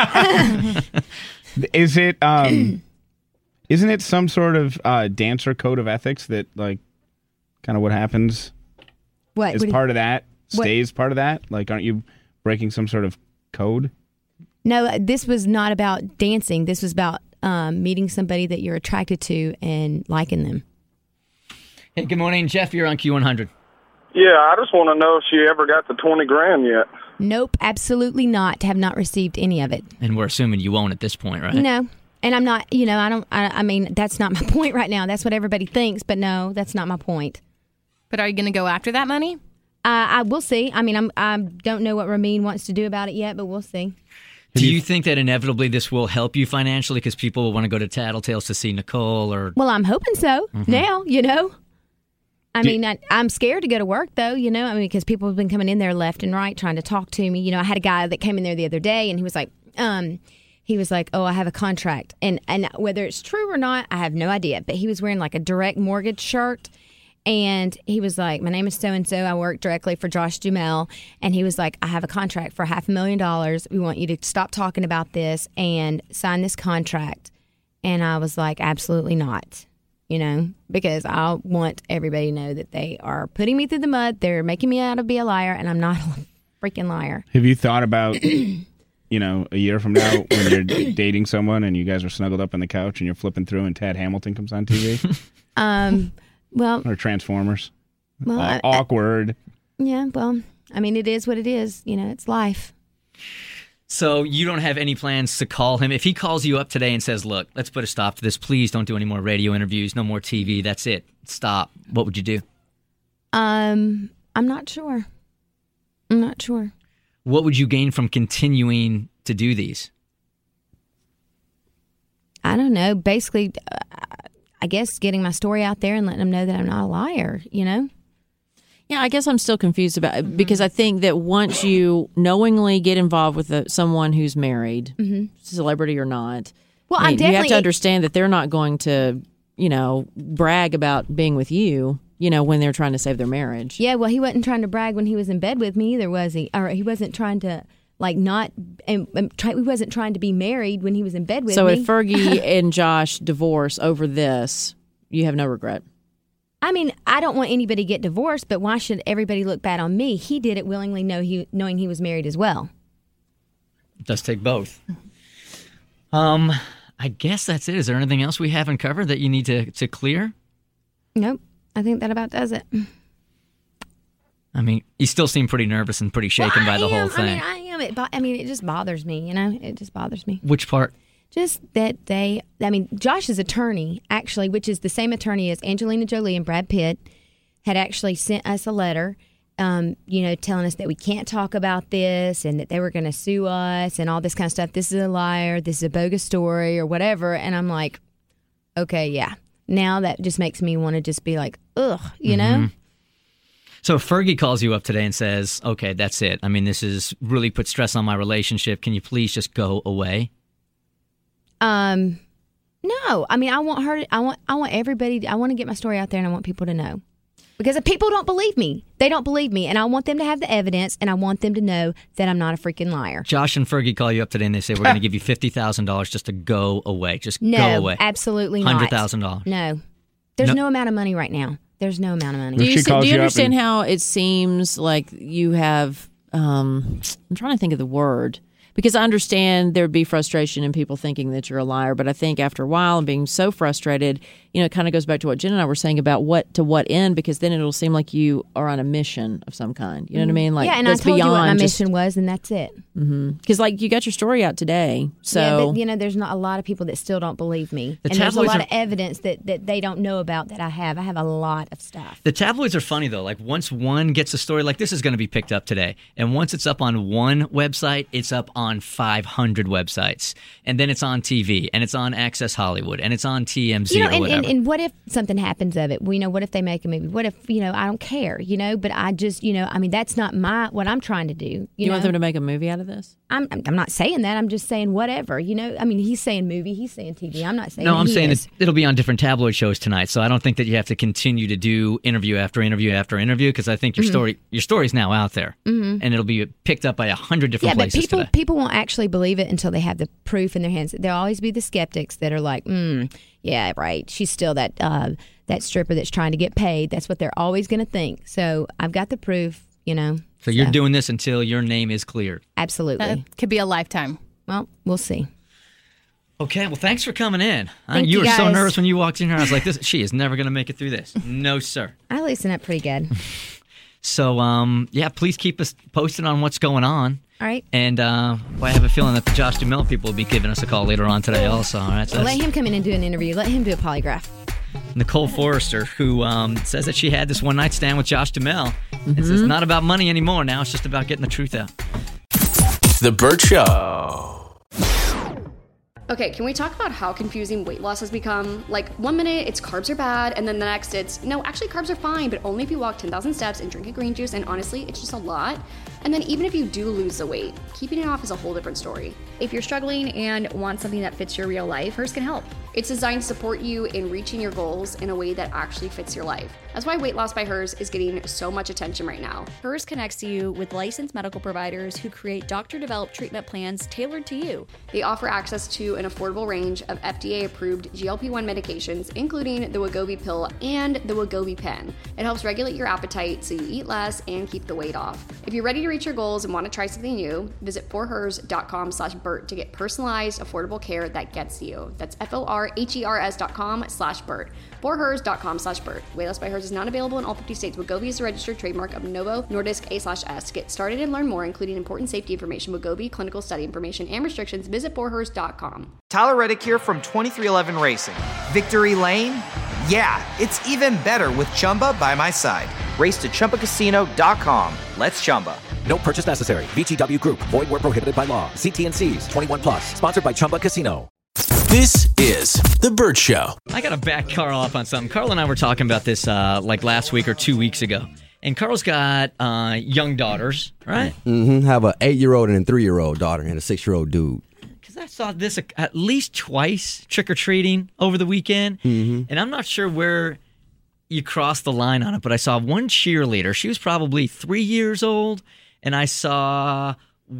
Is it? Um, isn't it some sort of uh, dancer code of ethics that, like, kind of what happens What? is what do you- part of that? what- Stays part of that? Like, aren't you breaking some sort of code? No, this was not about dancing. This was about um, meeting somebody that you're attracted to and liking them. Hey, good morning, Jeff. You're on Q one hundred. Yeah, I just want to know if she ever got the twenty grand yet. Nope, absolutely not. Have not received any of it. And we're assuming you won't at this point, right? No. And I'm not, you know, I don't, I, I mean, that's not my point right now. That's what everybody thinks, but no, that's not my point. But are you going to go after that money? Uh, I will see. I mean, I'm, I don't know what Ramin wants to do about it yet, but we'll see. Do you think that inevitably this will help you financially because people will want to go to Tattletales to see Nicole? Or Well, I'm hoping so Mm-hmm. now, you know. I Do- mean, I, I'm scared to go to work, though, you know, I mean, because people have been coming in there left and right trying to talk to me. You know, I had a guy that came in there the other day, and he was like, um, he was like, oh, I have a contract. And, and whether it's true or not, I have no idea. But he was wearing like a direct mortgage shirt. And he was like, my name is so-and-so. I work directly for Josh Duhamel. And he was like, I have a contract for half a million dollars. We want you to stop talking about this and sign this contract. And I was like, absolutely not, you know, because I want everybody to know that they are putting me through the mud. They're making me out to be a liar, and I'm not a freaking liar. Have you thought about, you know, a year from now when you're d- dating someone and you guys are snuggled up on the couch and you're flipping through and Tad Hamilton comes on T V? Um, well, Or Transformers? Well, Aw- I- I- awkward. yeah, well, I mean, it is what it is. You know, it's life. So you don't have any plans to call him? If he calls you up today and says, look, let's put a stop to this. Please don't do any more radio interviews, no more T V. That's it. Stop. What would you do? Um, I'm not sure. I'm not sure. What would you gain from continuing to do these? I don't know. Basically, uh, I guess getting my story out there and letting them know that I'm not a liar, you know? Yeah, I guess I'm still confused about it because I think that once you knowingly get involved with a, someone who's married, Mhm. celebrity or not, Well, I I'm mean, you have definitely- to understand that they're not going to, you know, brag about being with you, you know, when they're trying to save their marriage. Yeah, well, he wasn't trying to brag when he was in bed with me either, was he? Or he wasn't trying to, like, not, and, and try, he wasn't trying to be married when he was in bed with So me. if Fergie and Josh divorce over this, you have no regret. I mean, I don't want anybody to get divorced, but why should everybody look bad on me? He did it willingly, know he, knowing he was married as well. It does take both. Um, I guess that's it. Is there anything else we haven't covered that you need to, to clear? Nope. I think that about does it. I mean, you still seem pretty nervous and pretty shaken Well, by the I whole am. thing. I mean, I am. It, bo- I mean, it just bothers me, you know? It just bothers me. Which part? Just that they, I mean, Josh's attorney, actually, which is the same attorney as Angelina Jolie and Brad Pitt, had actually sent us a letter, um, you know, telling us that we can't talk about this and that they were going to sue us and all this kind of stuff. This is a liar. This is a bogus story or whatever. And I'm like, okay, yeah. Now that just makes me want to just be like, ugh, you know? Mhm. So if Fergie calls you up today and says, okay, that's it. I mean, this has really put stress on my relationship. Can you please just go away? Um, no, I mean, I want her. To, I want. I want everybody. I want to get my story out there, and I want people to know, because if people don't believe me, they don't believe me, and I want them to have the evidence, and I want them to know that I'm not a freaking liar. Josh and Fergie call you up today and they say, we're going to give you fifty thousand dollars just to go away. Just No, go away. absolutely not. one hundred thousand dollars. No, there's No. no. amount of money right now. There's no amount of money. Do you, see- do you understand how it seems like you have, um, I'm trying to think of the word, because I understand there'd be frustration in people thinking that you're a liar, but I think after a while and being so frustrated, you know, it kind of goes back to what Jen and I were saying about what to what end, because then it'll seem like you are on a mission of some kind. You know what I mean? Like, yeah, and I that's told you what my beyond just- mission was, and that's it. Because, like, you got your story out today, so yeah, but you know, there's not a lot of people that still don't believe me, The and there's a tabloids lot are- of evidence that, that they don't know about that I have. I have a lot of stuff. The tabloids are funny, though. Like, once one gets a story, like this is going to be picked up today. And once it's up on one website, it's up on five hundred websites. And then it's on T V, and it's on Access Hollywood, and it's on T M Z You know, or and, whatever. and, and what if something happens of it? Well, you know, what if they make a movie? What if, you know, I don't care, you know, but I just, you know, I mean, that's not my, what I'm trying to do. You, you know? want them to make a movie out of this? I'm, I'm not saying that. I'm just saying whatever, you know. I mean, he's saying movie, he's saying T V. I'm not saying No, that I'm he saying is. that it'll be on different tabloid shows tonight, so I don't think that you have to continue to do interview after interview after interview, because I think your Mhm. story your story's now out there, Mhm. and it'll be picked up by a hundred Yeah, different but places people today. people won't actually believe it until they have the proof in their hands. There'll always be the skeptics that are like, mm, yeah, right. She's still that uh, that stripper that's trying to get paid. That's what they're always going to think. So I've got the proof, you know. So you're doing this until your name is cleared. Absolutely. That could be a lifetime. Well, we'll see. Okay, well, thanks for coming in. Uh, Thank you you, were so guys. nervous when you walked in here. I was like, "This, she is never going to make it through this." No, sir. I loosen up pretty good. So, um, yeah, please keep us posted on what's going on. All right. And uh, well, I have a feeling that the Josh Duhamel people will be giving us a call later on today also. All right, so Well, that's- let him come in and do an interview. Let him do a polygraph. Nicole Forrester, who um, says that she had this one night stand with Josh Duhamel. Mm-hmm. It's, it's not about money anymore now. It's just about getting the truth out. The Burt Show. Okay, can we talk about how confusing weight loss has become? Like, one minute it's carbs are bad, and then the next it's, no, actually carbs are fine, but only if you walk ten thousand steps and drink a green juice, and honestly, it's just a lot. And then even if you do lose the weight, keeping it off is a whole different story. If you're struggling and want something that fits your real life, Hers can help. It's designed to support you in reaching your goals in a way that actually fits your life. That's why Weight Loss by Hers is getting so much attention right now. Hers connects you with licensed medical providers who create doctor-developed treatment plans tailored to you. They offer access to an affordable range of F D A-approved G L P one medications, including the Wegovy pill and the Wegovy pen. It helps regulate your appetite so you eat less and keep the weight off. If you're ready to reach your goals and want to try something new, visit forhers.com slash Burt to get personalized, affordable care that gets you. That's F-O-R-H-E-R-S dot com slash Burt. forhers.com slash Burt. Weight Loss by Hers is not available in all fifty states. Wegovy is a registered trademark of Novo Nordisk A slash S. Get started and learn more, including important safety information, Wegovy, clinical study information, and restrictions. Visit forhers dot com. Tyler Reddick here from twenty-three eleven Racing. Victory Lane? Yeah, it's even better with Chumba by my side. Race to Chumba Casino dot com. Let's Chumba. No purchase necessary. V G W Group. Void where prohibited by law. See T and C's. twenty-one plus. Sponsored by Chumba Casino. This is The Burt Show. I got to back Carl up on something. Carl and I were talking about this uh, like last week or two weeks ago. And Carl's got uh, young daughters, right? Mm-hmm. Have an eight-year-old and a three-year-old daughter and a six-year-old dude. Because I saw this at least twice trick-or-treating over the weekend. Mm-hmm. And I'm not sure where you crossed the line on it, but I saw one cheerleader. She was probably three years old. And I saw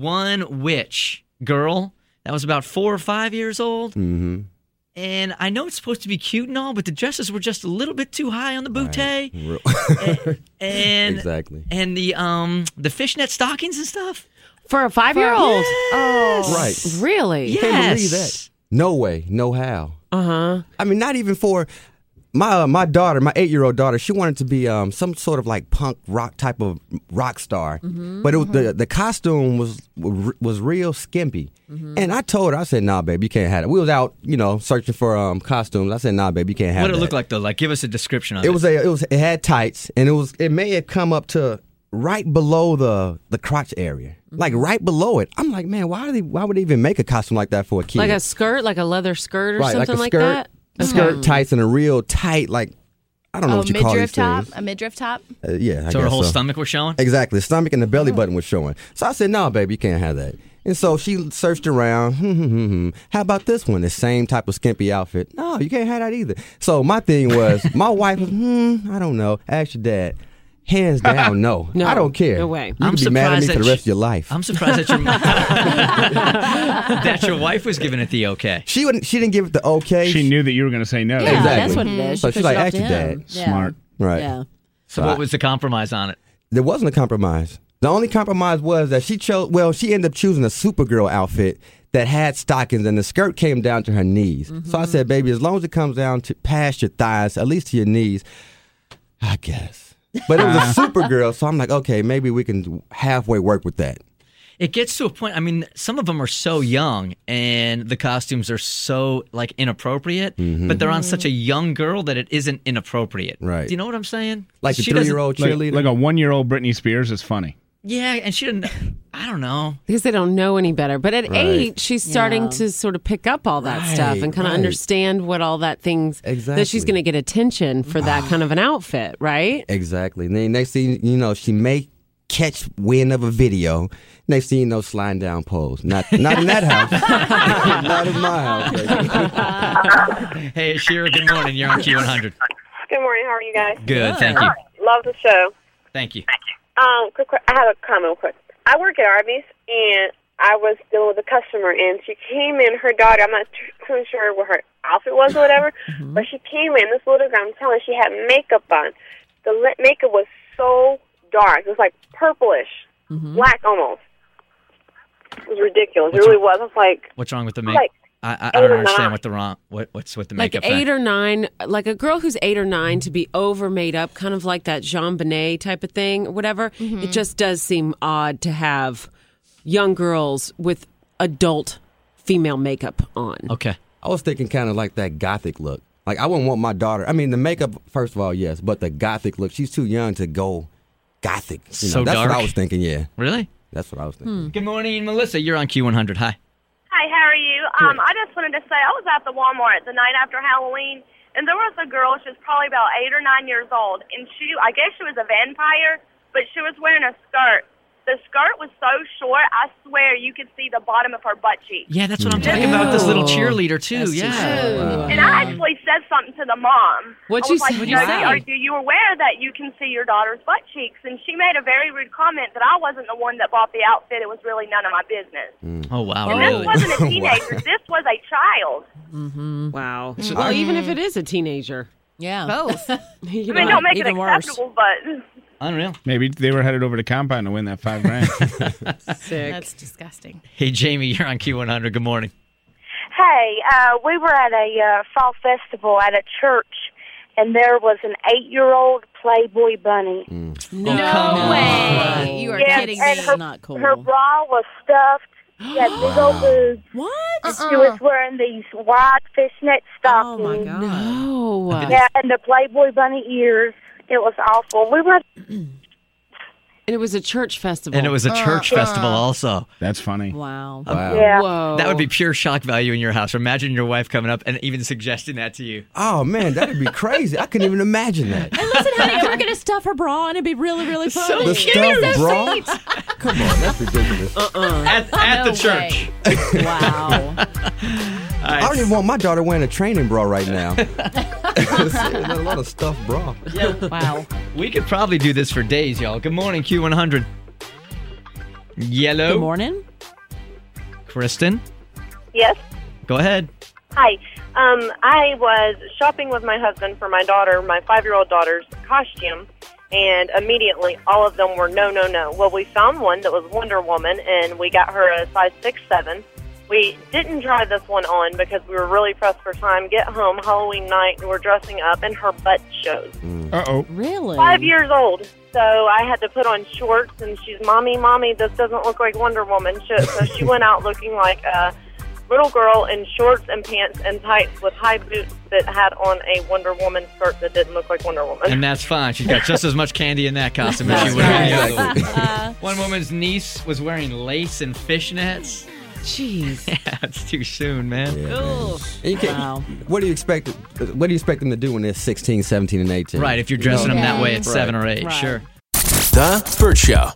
one witch girl that was about four or five years old. Mm-hmm. And I know it's supposed to be cute and all, but the dresses were just a little bit too high on the bootay. Right. and, and exactly. And the um the fishnet stockings and stuff. For a five-year-old? Yes. Oh, Right. Really? Yes. Can't believe that. No way, no how. Uh-huh. I mean, not even for my uh, my daughter, my eight-year-old daughter. She wanted to be um, some sort of like punk rock type of rock star, Mm-hmm. but it was, the the costume was was real skimpy. Mm-hmm. And I told her, I said, "Nah, babe, you can't have it." We was out, you know, searching for um, costumes. I said, "Nah, babe, you can't have What it." did it look like though? Like, give us a description of it. It was a it was it had tights, and it was it may have come up to right below the the crotch area, like right below it. I'm like, man, why do they why would they even make a costume like that for a kid? Like a skirt, like a leather skirt or right, something like a like skirt, that? skirt Okay. tights and a real tight, like I don't know Oh, what you call midriff these top, things. a midriff top. Uh, yeah, I So her guess whole so. stomach was showing? Exactly, the stomach and the belly button was showing. So I said, "No, baby, you can't have that." And so she searched around. Hmm, hmm, hmm, hmm. How about this one? The same type of skimpy outfit. No, you can't have that either. So my thing was, my wife was, hmm, I don't know. Ask your dad. Hands down, no. No, I don't care. no way. You I'm can be mad at me surprised for the that rest of your life. I'm surprised that your that your wife was giving it the okay. She wouldn't. She didn't give it the okay. She knew that you were going to say no. Yeah, Exactly. that's what it is. So She she's pushed like, it off ask to your him. dad. Yeah. Smart. Right. Yeah. So I- what was the compromise on it? There wasn't a compromise. The only compromise was that she chose. Well, she ended up choosing a Supergirl outfit that had stockings, and the skirt came down to her knees. Mm-hmm. So I said, "Baby, as long as it comes down to past your thighs, at least to your knees, I guess." But it was a Supergirl, so I'm like, okay, maybe we can halfway work with that. It gets to a point. I mean, some of them are so young, and the costumes are so like inappropriate. Mm-hmm. But they're on such a young girl that it isn't inappropriate. Right. Do you know what I'm saying? Like the She doesn't- three-year-old Like, cheerleader. like a one-year-old Britney Spears is funny. Yeah, and she didn't. I don't know. Because they don't know any better. But at Right. eight, she's starting Yeah. to sort of pick up all that Right, stuff and kind of right. understand what all that things that she's Exactly. going to get attention for that kind of an outfit, right? Exactly. And then next thing you know, she may catch wind of a video. Next thing you know, sliding down poles. Not not in that house. Not in my house. baby. Hey, Shira. Good morning. You're on Q one hundred. Good morning. How are you guys? Good. Thank you. Love the show. Thank you. Um, quick, que- I have a comment real quick. I work at Arby's, and I was dealing with a customer, and she came in, her daughter, I'm not tr- too sure what her outfit was or whatever, but she came in, this little girl, I'm telling you, she had makeup on. The li- makeup was so dark. It was like purplish, black almost. It was ridiculous. What's it really wrong- was. I was like, What's wrong with the like makeup? I, I, I eight don't or understand nine. what the wrong. What, what's with the Like makeup? eight thing? or nine, like a girl who's eight or nine to be over made up, kind of like that Jean Bonnet type of thing or whatever. It just does seem odd to have young girls with adult female makeup on. Okay. I was thinking kind of like that gothic look. Like, I wouldn't want my daughter. I mean, the makeup, first of all, yes, but the gothic look, she's too young to go gothic. You So know, that's dark. what I was thinking, yeah. Really? That's what I was thinking. Good morning, Melissa. You're on Q one hundred. Hi. Hi, how are you? Um, I just wanted to say I was at the Walmart the night after Halloween, and there was a girl. She was probably about eight or nine years old, and she, I guess she was a vampire, but she was wearing a skirt. The skirt was so short, I swear you could see the bottom of her butt cheek. Yeah, that's what I'm talking about. This little cheerleader too. That's yeah. And I actually said something to the mom. What'd I was you- like, what'd you you know, say? Are, do you aware that you can see your daughter's butt cheeks? And she made a very rude comment that I wasn't the one that bought the outfit. It was really none of my business. Oh wow. And really? this wasn't a teenager. This was a child. Mm-hmm. Wow. So- well, even if it is a teenager. Yeah. Both. You I mean, don't make it even worse. acceptable, but Unreal. Maybe they were headed over to Compound to win that five grand. Sick. That's disgusting. Hey, Jamie, you're on Q one hundred. Good morning. Hey, uh, we were at a uh, fall festival at a church, and there was an eight-year-old Playboy bunny. No, come way. You are Yes, kidding and me. her, Not cool. her bra was stuffed. She had big old boobs. What? And she was wearing these wide fishnet Oh, my stockings. God. No. Yeah, and the Playboy bunny ears. It was awful. We were. And it was a church festival. And it was a church festival also. That's funny. Wow. Wow. Yeah. Whoa. That would be pure shock value in your house. Imagine your wife coming up and even suggesting that to you. Oh, man, that'd be crazy. I couldn't even imagine that. And listen, honey, we're going to stuff her bra, and it'd be really, really funny. The stuffed bra? Come on, that's ridiculous. Uh-uh. At, at No the church. Wow. I don't even want my daughter wearing a training bra right now. A lot of stuffed bra. Wow. We could probably do this for days, y'all. Good morning, Q one hundred. Yellow. Good morning. Kristen, Yes. go ahead. Hi. Um, I was shopping with my husband for my daughter, my five-year-old daughter's costume, and immediately all of them were no, no, no. Well, we found one that was Wonder Woman, and we got her a size six seven. We didn't try this one on because we were really pressed for time. Get home, Halloween night, and we're dressing up, and her butt shows. Uh-oh. Really? Five years old. So I had to put on shorts, and she's, Mommy, Mommy, this doesn't look like Wonder Woman. So she went out looking like a little girl in shorts and pants and tights with high boots that had on a Wonder Woman skirt that didn't look like Wonder Woman. And that's fine. She's got just as much candy in that costume as she would in the other one. One woman's niece was wearing lace and fishnets. Jeez. Yeah, it's too soon, man. Yeah, man. And you can't, Wow. What do you expect? What do you expect them to do when they're sixteen, seventeen, and eighteen? Right, if you're dressing You know? them that way at Right. seven or eight, Right. sure. The Burt Show.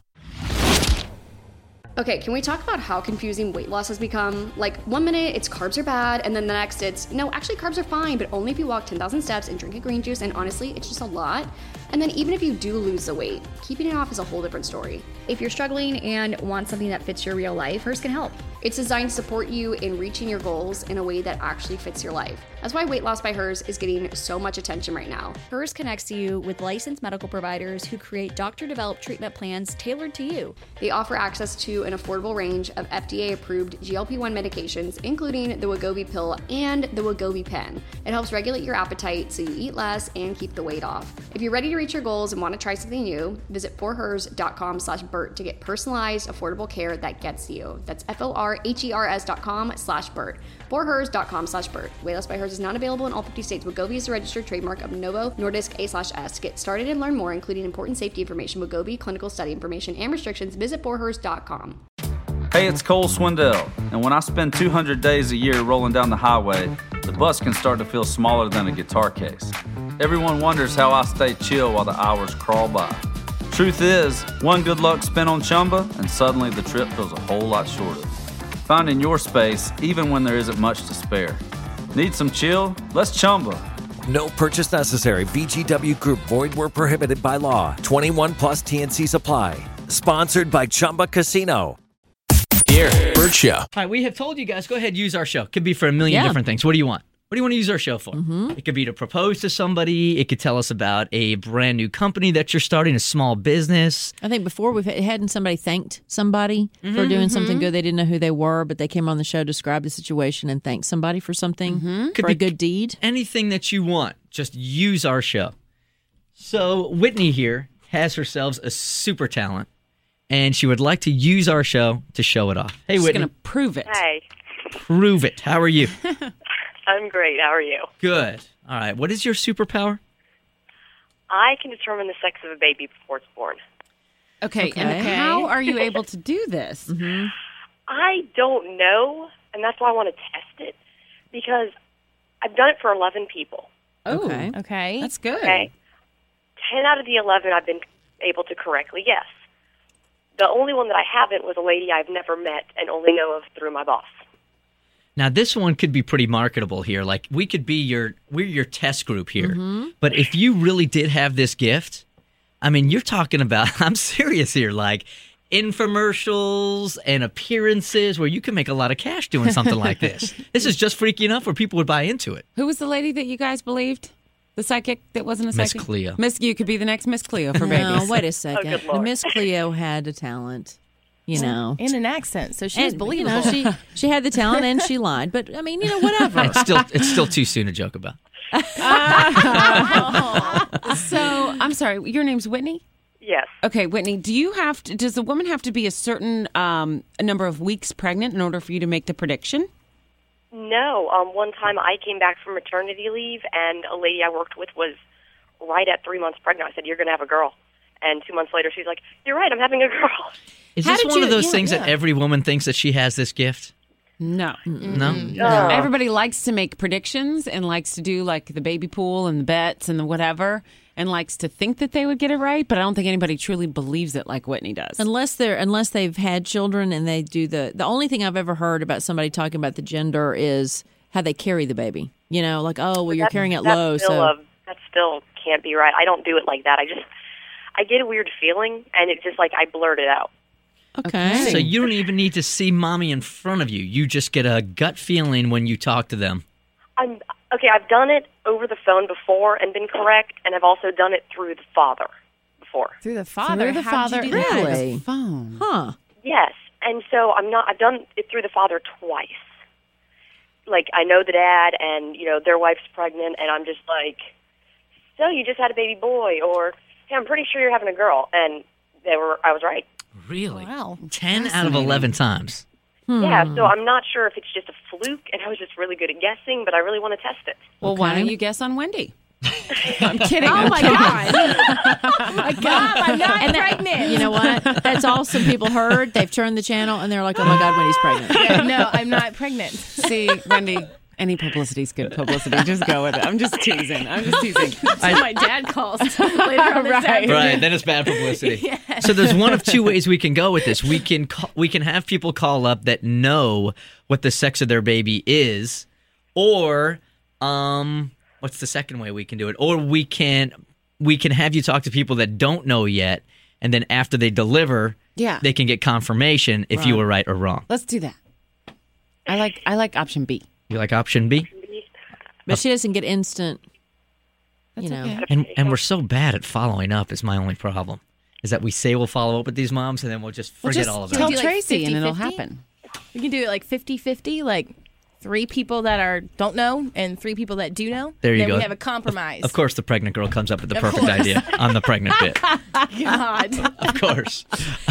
Okay, can we talk about how confusing weight loss has become? Like, one minute it's carbs are bad, and then the next it's, no, actually carbs are fine, but only if you walk ten thousand steps and drink a green juice, and honestly, it's just a lot. And then even if you do lose the weight, keeping it off is a whole different story. If you're struggling and want something that fits your real life, hers can help. It's designed to support you in reaching your goals in a way that actually fits your life. That's why Weight Loss by Hers is getting so much attention right now. Hers connects you with licensed medical providers who create doctor-developed treatment plans tailored to you. They offer access to an affordable range of F D A-approved G L P one medications, including the Wegovy pill and the Wegovy pen. It helps regulate your appetite so you eat less and keep the weight off. If you're ready to reach your goals and want to try something new, visit forhers.com slash Burt to get personalized, affordable care that gets you. That's F-O-R-H-E-R-S dot com slash Burt. forhers.com slash Burt. Weight Loss by Hers is not available in all fifty states. Wegovy is a registered trademark of Novo Nordisk A slash S. To get started and learn more, including important safety information, Wegovy, clinical study information, and restrictions, visit forhers dot com. Hey, it's Cole Swindell, and when I spend two hundred days a year rolling down the highway, the bus can start to feel smaller than a guitar case. Everyone wonders how I stay chill while the hours crawl by. Truth is, one good luck spin on Chumba, and suddenly the trip feels a whole lot shorter. Finding your space, even when there isn't much to spare. Need some chill? Let's Chumba. No purchase necessary. V G W Group. Void where prohibited by law. twenty-one plus T N C supply. Sponsored by Chumba Casino. Here, Burt Show. All right, we have told you guys, go ahead, use our show. Could be for a million Yeah. different things. What do you want? What do you want to use our show for? Mm-hmm. It could be to propose to somebody. It could tell us about a brand new company that you're starting, a small business. I think before we've hadn't somebody thanked somebody Mm-hmm, for doing mm-hmm. something good. They didn't know who they were, but they came on the show, described the situation, and thanked somebody for something, Mm-hmm. Could for be a good deed. Anything that you want, just use our show. So Whitney here has herself a super talent, and she would like to use our show to show it off. Hey, She's Whitney. going to prove it. Hey, Prove it. How are you? I'm great. How are you? Good. All right. What is your superpower? I can determine the sex of a baby before it's born. Okay, Okay. and how are you able to do this? Mm-hmm. I don't know, and that's why I want to test it, because I've done it for eleven people. Oh, Okay. Okay. that's good. Okay? ten out of the eleven I've been able to correctly guess. The only one that I haven't was a lady I've never met and only know of through my boss. Now, this one could be pretty marketable here. Like, we could be your, we're your test group here. Mm-hmm. But if you really did have this gift, I mean, you're talking about, I'm serious here, like infomercials and appearances where you can make a lot of cash doing something like this. This is just freaky enough where people would buy into it. Who was the lady that you guys believed? The psychic that wasn't a Miss psychic? Cleo. Miss, you could be the next Miss Cleo for No, babies. wait a second. good Lord. Miss Cleo had a talent, you know. In an accent, so she was And, believable. You know, she she had the talent and she lied. But I mean, you know, whatever. It's still, it's still too soon to joke about. So, I'm sorry, your name's Whitney? Yes. Okay, Whitney, do you have to, does the woman have to be a certain um, a number of weeks pregnant in order for you to make the prediction? No. Um, one time I came back from maternity leave, and a lady I worked with was right at three months pregnant. I said, "You're going to have a girl." And two months later, she's like, "You're right, I'm having a girl." Is How this did one you- of those yeah, things yeah. that every woman thinks that she has this gift? No. No? No. Everybody likes to make predictions and likes to do like the baby pool and the bets and the whatever and likes to think that they would get it right, but I don't think anybody truly believes it like Whitney does. Unless they're unless they've had children and they do the the only thing I've ever heard about somebody talking about the gender is how they carry the baby. You know, like, oh well, you're That- carrying it that's low, still so a- that still can't be right. I don't do it like that. I just, I get a weird feeling, and it's just like I blurt it out. okay. So you don't even need to see mommy in front of you. You just get a gut feeling when you talk to them. I'm okay. I've done it over the phone before and been correct, and I've also done it through the father before. Through the father. Through the How'd you father, do that? Really? The phone. Huh. Yes, and so I'm not. I've done it through the father twice. Like I know the dad, and you know their wife's pregnant, and I'm just like, "So you just had a baby boy," or "Hey, I'm pretty sure you're having a girl," and they were. I was right. Really? Wow. ten out of eleven times. Yeah, so I'm not sure if it's just a fluke, and I was just really good at guessing, but I really want to test it. Well, why Okay. don't you guess on Wendy? I'm kidding. Oh I'm my kidding. god! Oh my god! I'm not And that- pregnant. You know what? That's all some people heard. They've turned the channel and they're like, oh my God, Wendy's pregnant. Yeah, no, I'm not pregnant. See, Wendy, any publicity is good publicity. Just go with it. I'm just teasing. I'm just teasing. So my dad calls later on this Right. afternoon. Right, then it's bad publicity. So there's one of two ways we can go with this. We can call, we can have people call up that know what the sex of their baby is, or um, what's the second way we can do it? Or we can we can have you talk to people that don't know yet, and then after they deliver, Yeah. they can get confirmation if you Right. were right or wrong. Let's do that. I like I like option B. You like option B? But she doesn't get instant, you know. And and we're so bad at following up is my only problem. Is that we say we'll follow up with these moms and then we'll just Well, forget just all tell about it. Tracy and it'll fifty-fifty? happen. We can do it like fifty-fifty, like three people that are don't know and three people that do know. There you then go. we have a compromise. Of course, the pregnant girl comes up with the Of perfect course. idea on the pregnant bit. God. Of course.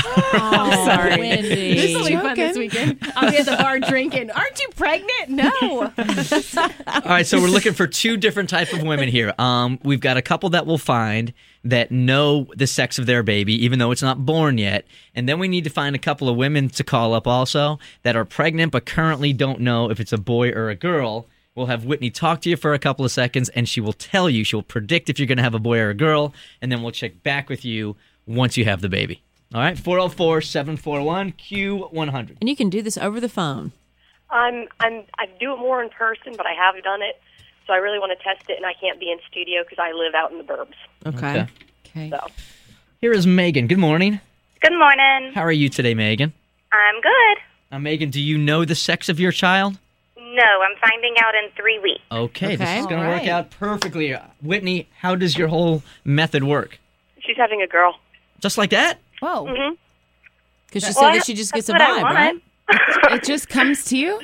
I'm sorry. Wendy. This will be fun this weekend. I'll be at the bar drinking. Aren't you pregnant? No. All right, so we're looking for two different type of women here. Um, we've got a couple that we'll find that know the sex of their baby, even though it's not born yet. And then we need to find a couple of women to call up also that are pregnant but currently don't know if it's a boy or a girl. We'll have Whitney talk to you for a couple of seconds, and she will tell you, she'll predict if you're going to have a boy or a girl, and then we'll check back with you once you have the baby. All right, four oh four, seven four one, Q one hundred. And you can do this over the phone. I'm I'm I do it more in person, but I have done it, so I really want to test it, and I can't be in studio because I live out in the burbs. Okay. Okay. So Here is Megan. Good morning. Good morning. How are you today, Megan? I'm good. Now, Megan, do you know the sex of your child? No, I'm finding out in three weeks. Okay, this Okay. is going All to work right. out perfectly. Whitney, how does your whole method work? she's having a girl. Just like that? Whoa. Mm-hmm. Because she Well, said that she just that's gets a what I vibe, right? want. It just comes to you?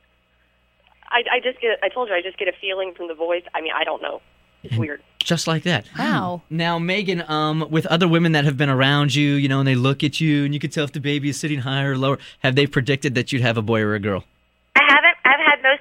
I, I just get. I told you, I just get a feeling from the voice. I mean, I don't know. It's weird. Just like that. Wow. Now, Megan, um, with other women that have been around you, you know, and they look at you, and you can tell if the baby is sitting higher or lower, have they predicted that you'd have a boy or a girl? I haven't. I've had most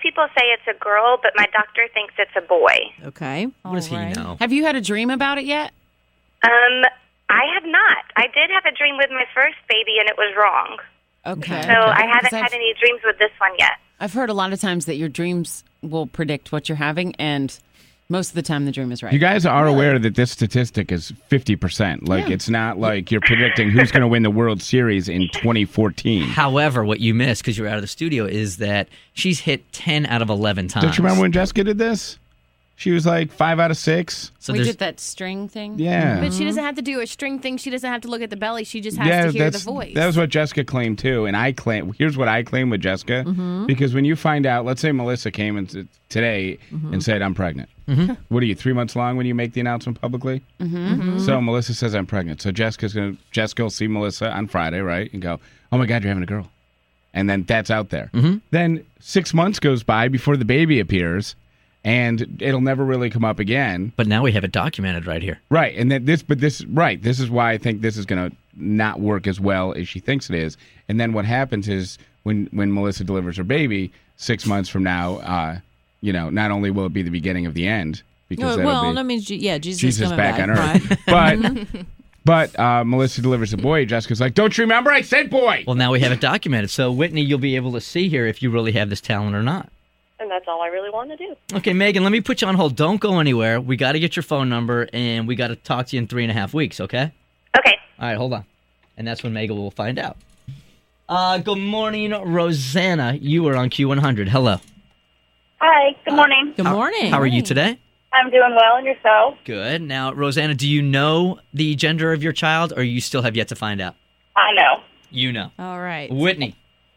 people say it's a girl, but my doctor thinks it's a boy. Okay. What does he know? Have you had a dream about it yet? Um, I have not. I did have a dream with my first baby, and it was wrong. Okay. So I haven't Because had I've- any dreams with this one yet. I've heard a lot of times that your dreams will predict what you're having, and most of the time the dream is right. You guys are aware that this statistic is fifty percent. Like, Yeah. it's not like you're predicting who's going to win the World Series in twenty fourteen. However, what you missed because you were out of the studio is that she's hit ten out of eleven times. Don't you remember when Jessica did this? She was like five out of six. So we there's did that string thing. Yeah. But she doesn't have to do a string thing. She doesn't have to look at the belly. She just has yeah, to hear the that's, voice. that was what Jessica claimed too, and I claim. Here's what I claim with Jessica, Mhm. because when you find out, let's say Melissa came in t- today Mhm. and said, "I'm pregnant." Mhm. What are you, three months along when you make the announcement publicly? Mhm. So Melissa says, "I'm pregnant." So Jessica's gonna Jessica will see Melissa on Friday, right, and go, "Oh my God, you're having a girl," and then that's out there. Mhm. Then six months goes by before the baby appears. And it'll never really come up again. But now we have it documented right here. Right, and then this, but this, right, this is why I think this is going to not work as well as she thinks it is. And then what happens is when when Melissa delivers her baby six months from now, uh, you know, not only will it be the beginning of the end because No, that'll well, be that means, Je- yeah, Jesus, Jesus is coming back, back on Earth, right. but but uh, Melissa delivers a boy. Jessica's like, "Don't you remember? I said boy." Well, now we have it documented. So Whitney, you'll be able to see here if you really have this talent or not. And that's all I really want to do. Okay, Megan, let me put you on hold. Don't go anywhere. We got to get your phone number, and we got to talk to you in three and a half weeks, okay? Okay. All right, hold on. And that's when Megan will find out. Uh, good morning, Rosanna. You are on Q one hundred. Hello. Hi, good morning. Good morning. How are you today? I'm doing well, and yourself? Good. Now, Rosanna, do you know the gender of your child, or you still have yet to find out? I know. You know. All right. Whitney,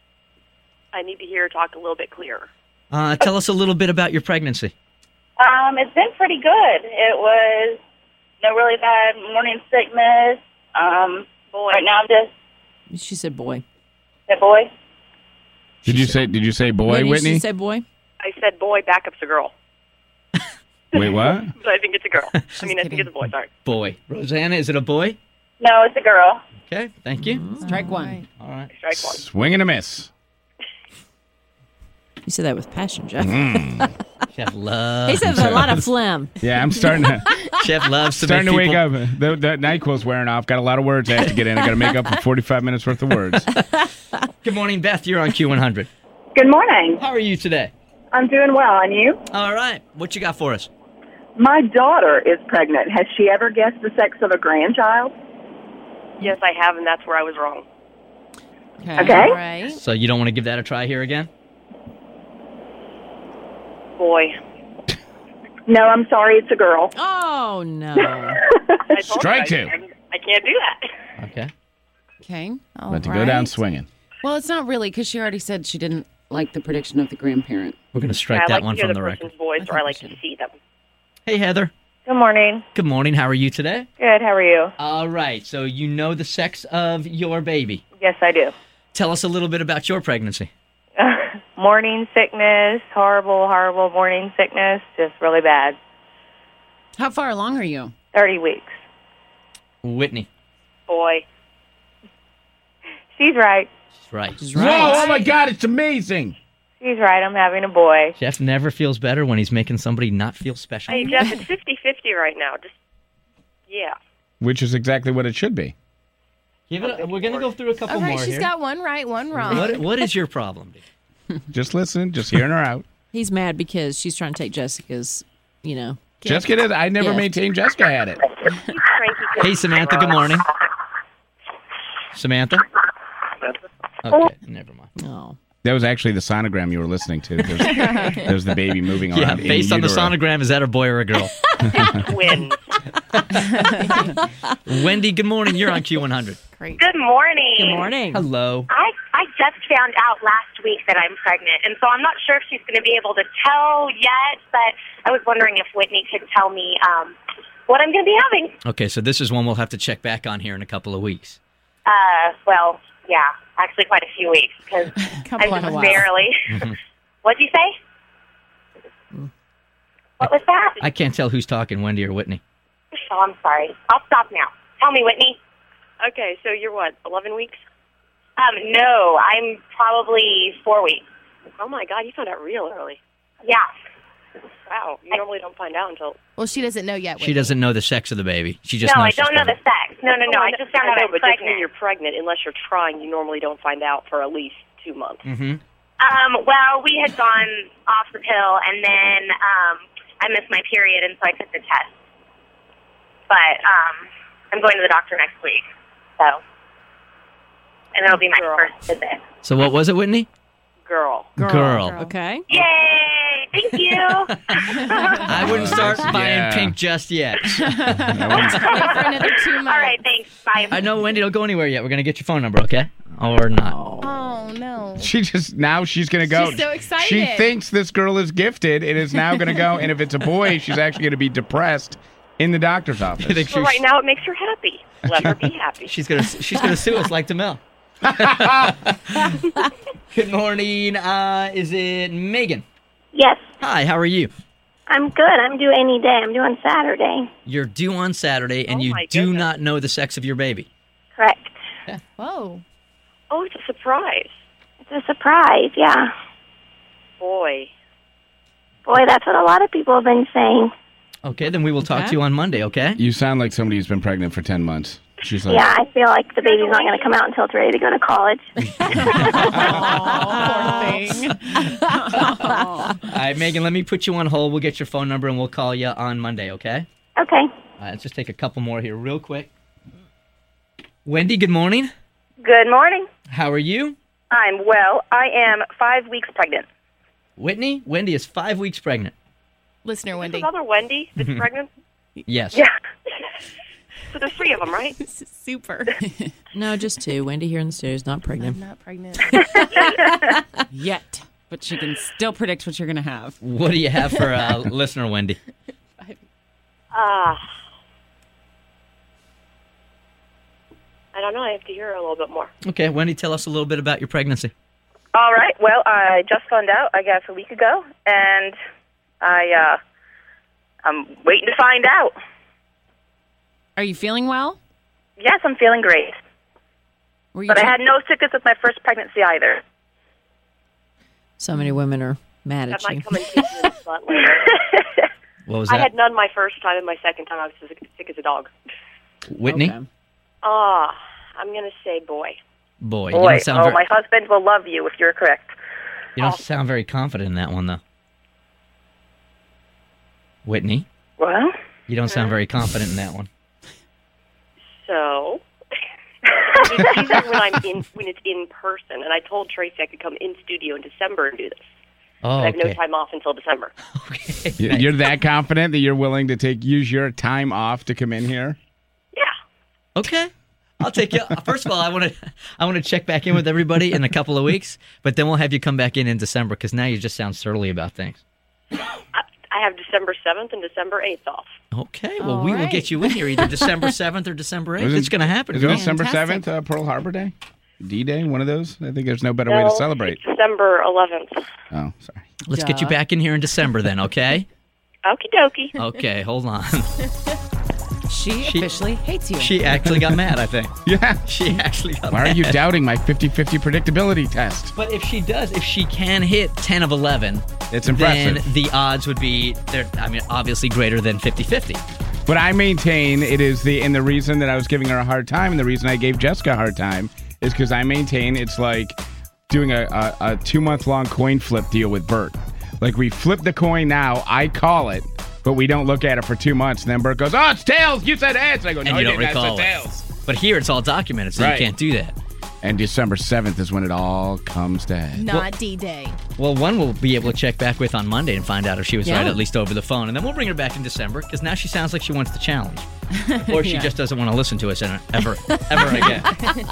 I need to hear her talk a little bit clearer. uh, tell us a little bit about your pregnancy. Um, it's been pretty good. It was no really bad morning sickness. Um, boy. Right now I'm just She said boy. a boy. Did you say? Did you say boy, Whitney, Whitney? She said boy. I said boy, backup's a girl. Wait, what? But I think it's a girl. I mean, I think it's a boy, sorry. Boy. Rosanna, is it a boy? No, it's a girl. Okay, thank you. Strike one. All right. Strike one. Swing and a miss. You said that with passion, Jeff. Chef loves. He said a lot of phlegm. Yeah, I'm starting to. Chef loves to starting to make wake people- up. The, the NyQuil's wearing off. Got a lot of words I have to get in. I got to make up for forty-five minutes worth of words. Good morning, Beth. You're on Q one hundred. Good morning. How are you today? I'm doing well, and you? All right. What you got for us? My daughter is pregnant. Has she ever guessed the sex of a grandchild? Yes, I have, and that's where I was wrong. Okay. All right. So you don't want to give that a try here again? Boy. No, I'm sorry, it's a girl. Oh, no. I told Strike you, two. I, I can't do that. Okay. Okay. All About to go down right. swinging. Well, it's not really because she already said she didn't like the prediction of the grandparent. We're going to strike I that like one to hear from the the record. person's voice, or I like to see them. Hey, Heather. Good morning. Good morning. How are you today? Good, how are you? All right. So you know the sex of your baby. Yes, I do. Tell us a little bit about your pregnancy. Morning sickness, horrible, horrible morning sickness, just really bad. How far along are you? thirty weeks. Whitney. Boy. She's right. She's right. She's Whoa! right. Oh my God! It's amazing. She's right. I'm having a boy. Jeff never feels better when he's making somebody not feel special. Hey, Jeff, it's fifty-fifty right now. Just, yeah. Which is exactly what it should be. Give it. A, we're going to go through a couple All right, more she's here. got one right, one wrong. What, what is your problem? Just listen. Just hearing her out. He's mad because she's trying to take Jessica's, you know. Jessica did. I never Gift. maintained Jessica had it. Hey, Samantha. Good morning. Samantha. Okay, never mind. Oh. That was actually the sonogram you were listening to. There's, there's the baby moving Yeah, around. in based on the utero. sonogram, is that a boy or a girl? Twins. Wendy, good morning. You're on Q one hundred. Great. Good morning. Good morning. Hello. I, I just found out last week that I'm pregnant, and so I'm not sure if she's going to be able to tell yet, but I was wondering if Whitney could tell me um, what I'm going to be having. Okay, so this is one we'll have to check back on here in a couple of weeks. Uh, well, yeah, actually quite a few weeks, because Couple I'm and a just while. barely. Mm-hmm. What'd you say? What was that? I can't tell who's talking, Wendy or Whitney. Oh, I'm sorry. I'll stop now. Tell me, Whitney. Okay, so you're what, eleven weeks? Um, no, I'm probably four weeks. Oh my God, you found out real early. Yeah. Wow, you normally don't find out until. Well, she doesn't know yet. She doesn't know the sex of the baby. She just no, knows I she's don't know the pregnant. sex. No, no, no. Oh, I just found out know, I'm but just when pregnant. you're pregnant, unless you're trying, you normally don't find out for at least two months. Mm-hmm. Um, well, we had gone off the pill, and then um, I missed my period, and so I took the test. But um, I'm going to the doctor next week, so and it'll be my Girl. first visit. So what was it, Whitney? Girl. Girl. Okay. Yay! Thank you. I wouldn't start That's- buying yeah. pink just yet. For another two months. All right, thanks. Bye. I know Wendy don't go anywhere yet. We're gonna get your phone number, okay? Or not. Oh no. She just now she's gonna go. She's so excited. She thinks this girl is gifted and is now gonna go. And if it's a boy, she's actually gonna be depressed in the doctor's office. I think she Well, was- right now it makes her happy. Let her be happy. She's gonna she's gonna sue us like Demel. Good morning. Uh, is it Megan? Yes, Hi. How are you? I'm good. I'm due any day. I'm due on Saturday. You're due on Saturday, and Oh, you my do goodness. not know the sex of your baby. Correct. Whoa. Oh, it's a surprise. It's a surprise, yeah. Boy. Boy, that's what a lot of people have been saying. Okay, then we will talk Okay. to you on Monday. Okay. You sound like somebody who's been pregnant for ten months. She's like, Yeah, I feel like the baby's not going to come out until it's ready to go to college. All right, Megan. Let me put you on hold. We'll get your phone number and we'll call you on Monday. Okay. Okay. All right, let's just take a couple more here, real quick. Wendy, good morning. Good morning. How are you? I'm well. I am five weeks pregnant. Whitney? Wendy is five weeks pregnant. Listener Wendy. Another Wendy that's pregnant? Yes. Yeah. So there's three of them, right? Super. No, just two. Wendy here in the studio is not pregnant. I'm not pregnant. Yet. But she can still predict what you're going to have. What do you have for uh, listener Wendy? Ah. I don't know. I have to hear a little bit more. Okay, Wendy, tell us a little bit about your pregnancy. All right. Well, I just found out, I guess, a week ago, and I, uh, I'm waiting to find out. Are you feeling well? Yes, I'm feeling great. Were you But I try- had no sickness with my first pregnancy either. So many women are mad at That you. might come in kick you in the butt later. What was I that? had none my first time, and my second time I was sick, sick as a dog. Whitney? Okay. Ah, I'm going to say boy. Boy, you Boy, don't sound oh, very, my husband will love you if you're correct. you don't sound very confident in that one, though. Whitney, Well, you don't sound very confident in that one. So, it's easier when I'm in when it's in person. And I told Tracy I could come in studio in December and do this. Oh, but I have no okay. time off until December. You- you're that confident that you're willing to take use your time off to come in here? Okay. I'll take you. First of all, I want to I want to check back in with everybody in a couple of weeks, but then we'll have you come back in in December because now you just sound surly about things. I, I have December seventh and December eighth off. Okay, well, All we will right. get you in here either December seventh or December eighth. Wasn't- It's going to happen. Is it girl. December seventh, uh, Pearl Harbor Day? D-Day, one of those? I think there's no better way No, to celebrate. it's December eleventh. Oh, sorry. Let's get you Duh. back in here in December then, okay? Okie dokie. Okay, hold on. She, officially hates you. She actually got mad, I think. Yeah. She actually got Why mad. are you doubting my fifty-fifty predictability test? But if she does, if she can hit ten of eleven, It's impressive. then the odds would be, they're, I mean, obviously greater than fifty-fifty. But I maintain it is the, and the reason that I was giving her a hard time and the reason I gave Jessica a hard time is because I maintain it's like doing a, a, a two-month-long coin flip deal with Bert. Like, we flip the coin now, I call it, but we don't look at it for two months. And then Bert goes, oh, it's tails. You said heads. I go, no, And you I don't didn't. I recall said it. tails. But here it's all documented, so Right. you can't do that. And December seventh is when it all comes to head. Not D-Day. Well, one we'll be able to check back with on Monday and find out if she was Yeah. right, at least over the phone. And then we'll bring her back in December because now she sounds like she wants the challenge. Or she Yeah. just doesn't want to listen to us ever, ever, ever again.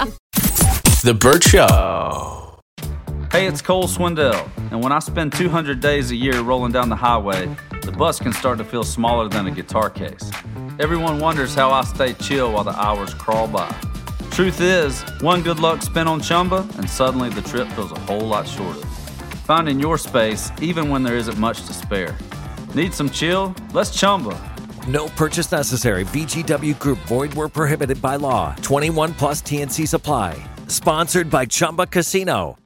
The Burt Show. Hey, it's Cole Swindell, and when I spend two hundred days a year rolling down the highway, the bus can start to feel smaller than a guitar case. Everyone wonders how I stay chill while the hours crawl by. Truth is, one good luck spin on Chumba, and suddenly the trip feels a whole lot shorter. Finding your space, even when there isn't much to spare. Need some chill? Let's Chumba. No purchase necessary. V G W Group. Void where prohibited by law. twenty-one plus T N C Supply. Sponsored by Chumba Casino.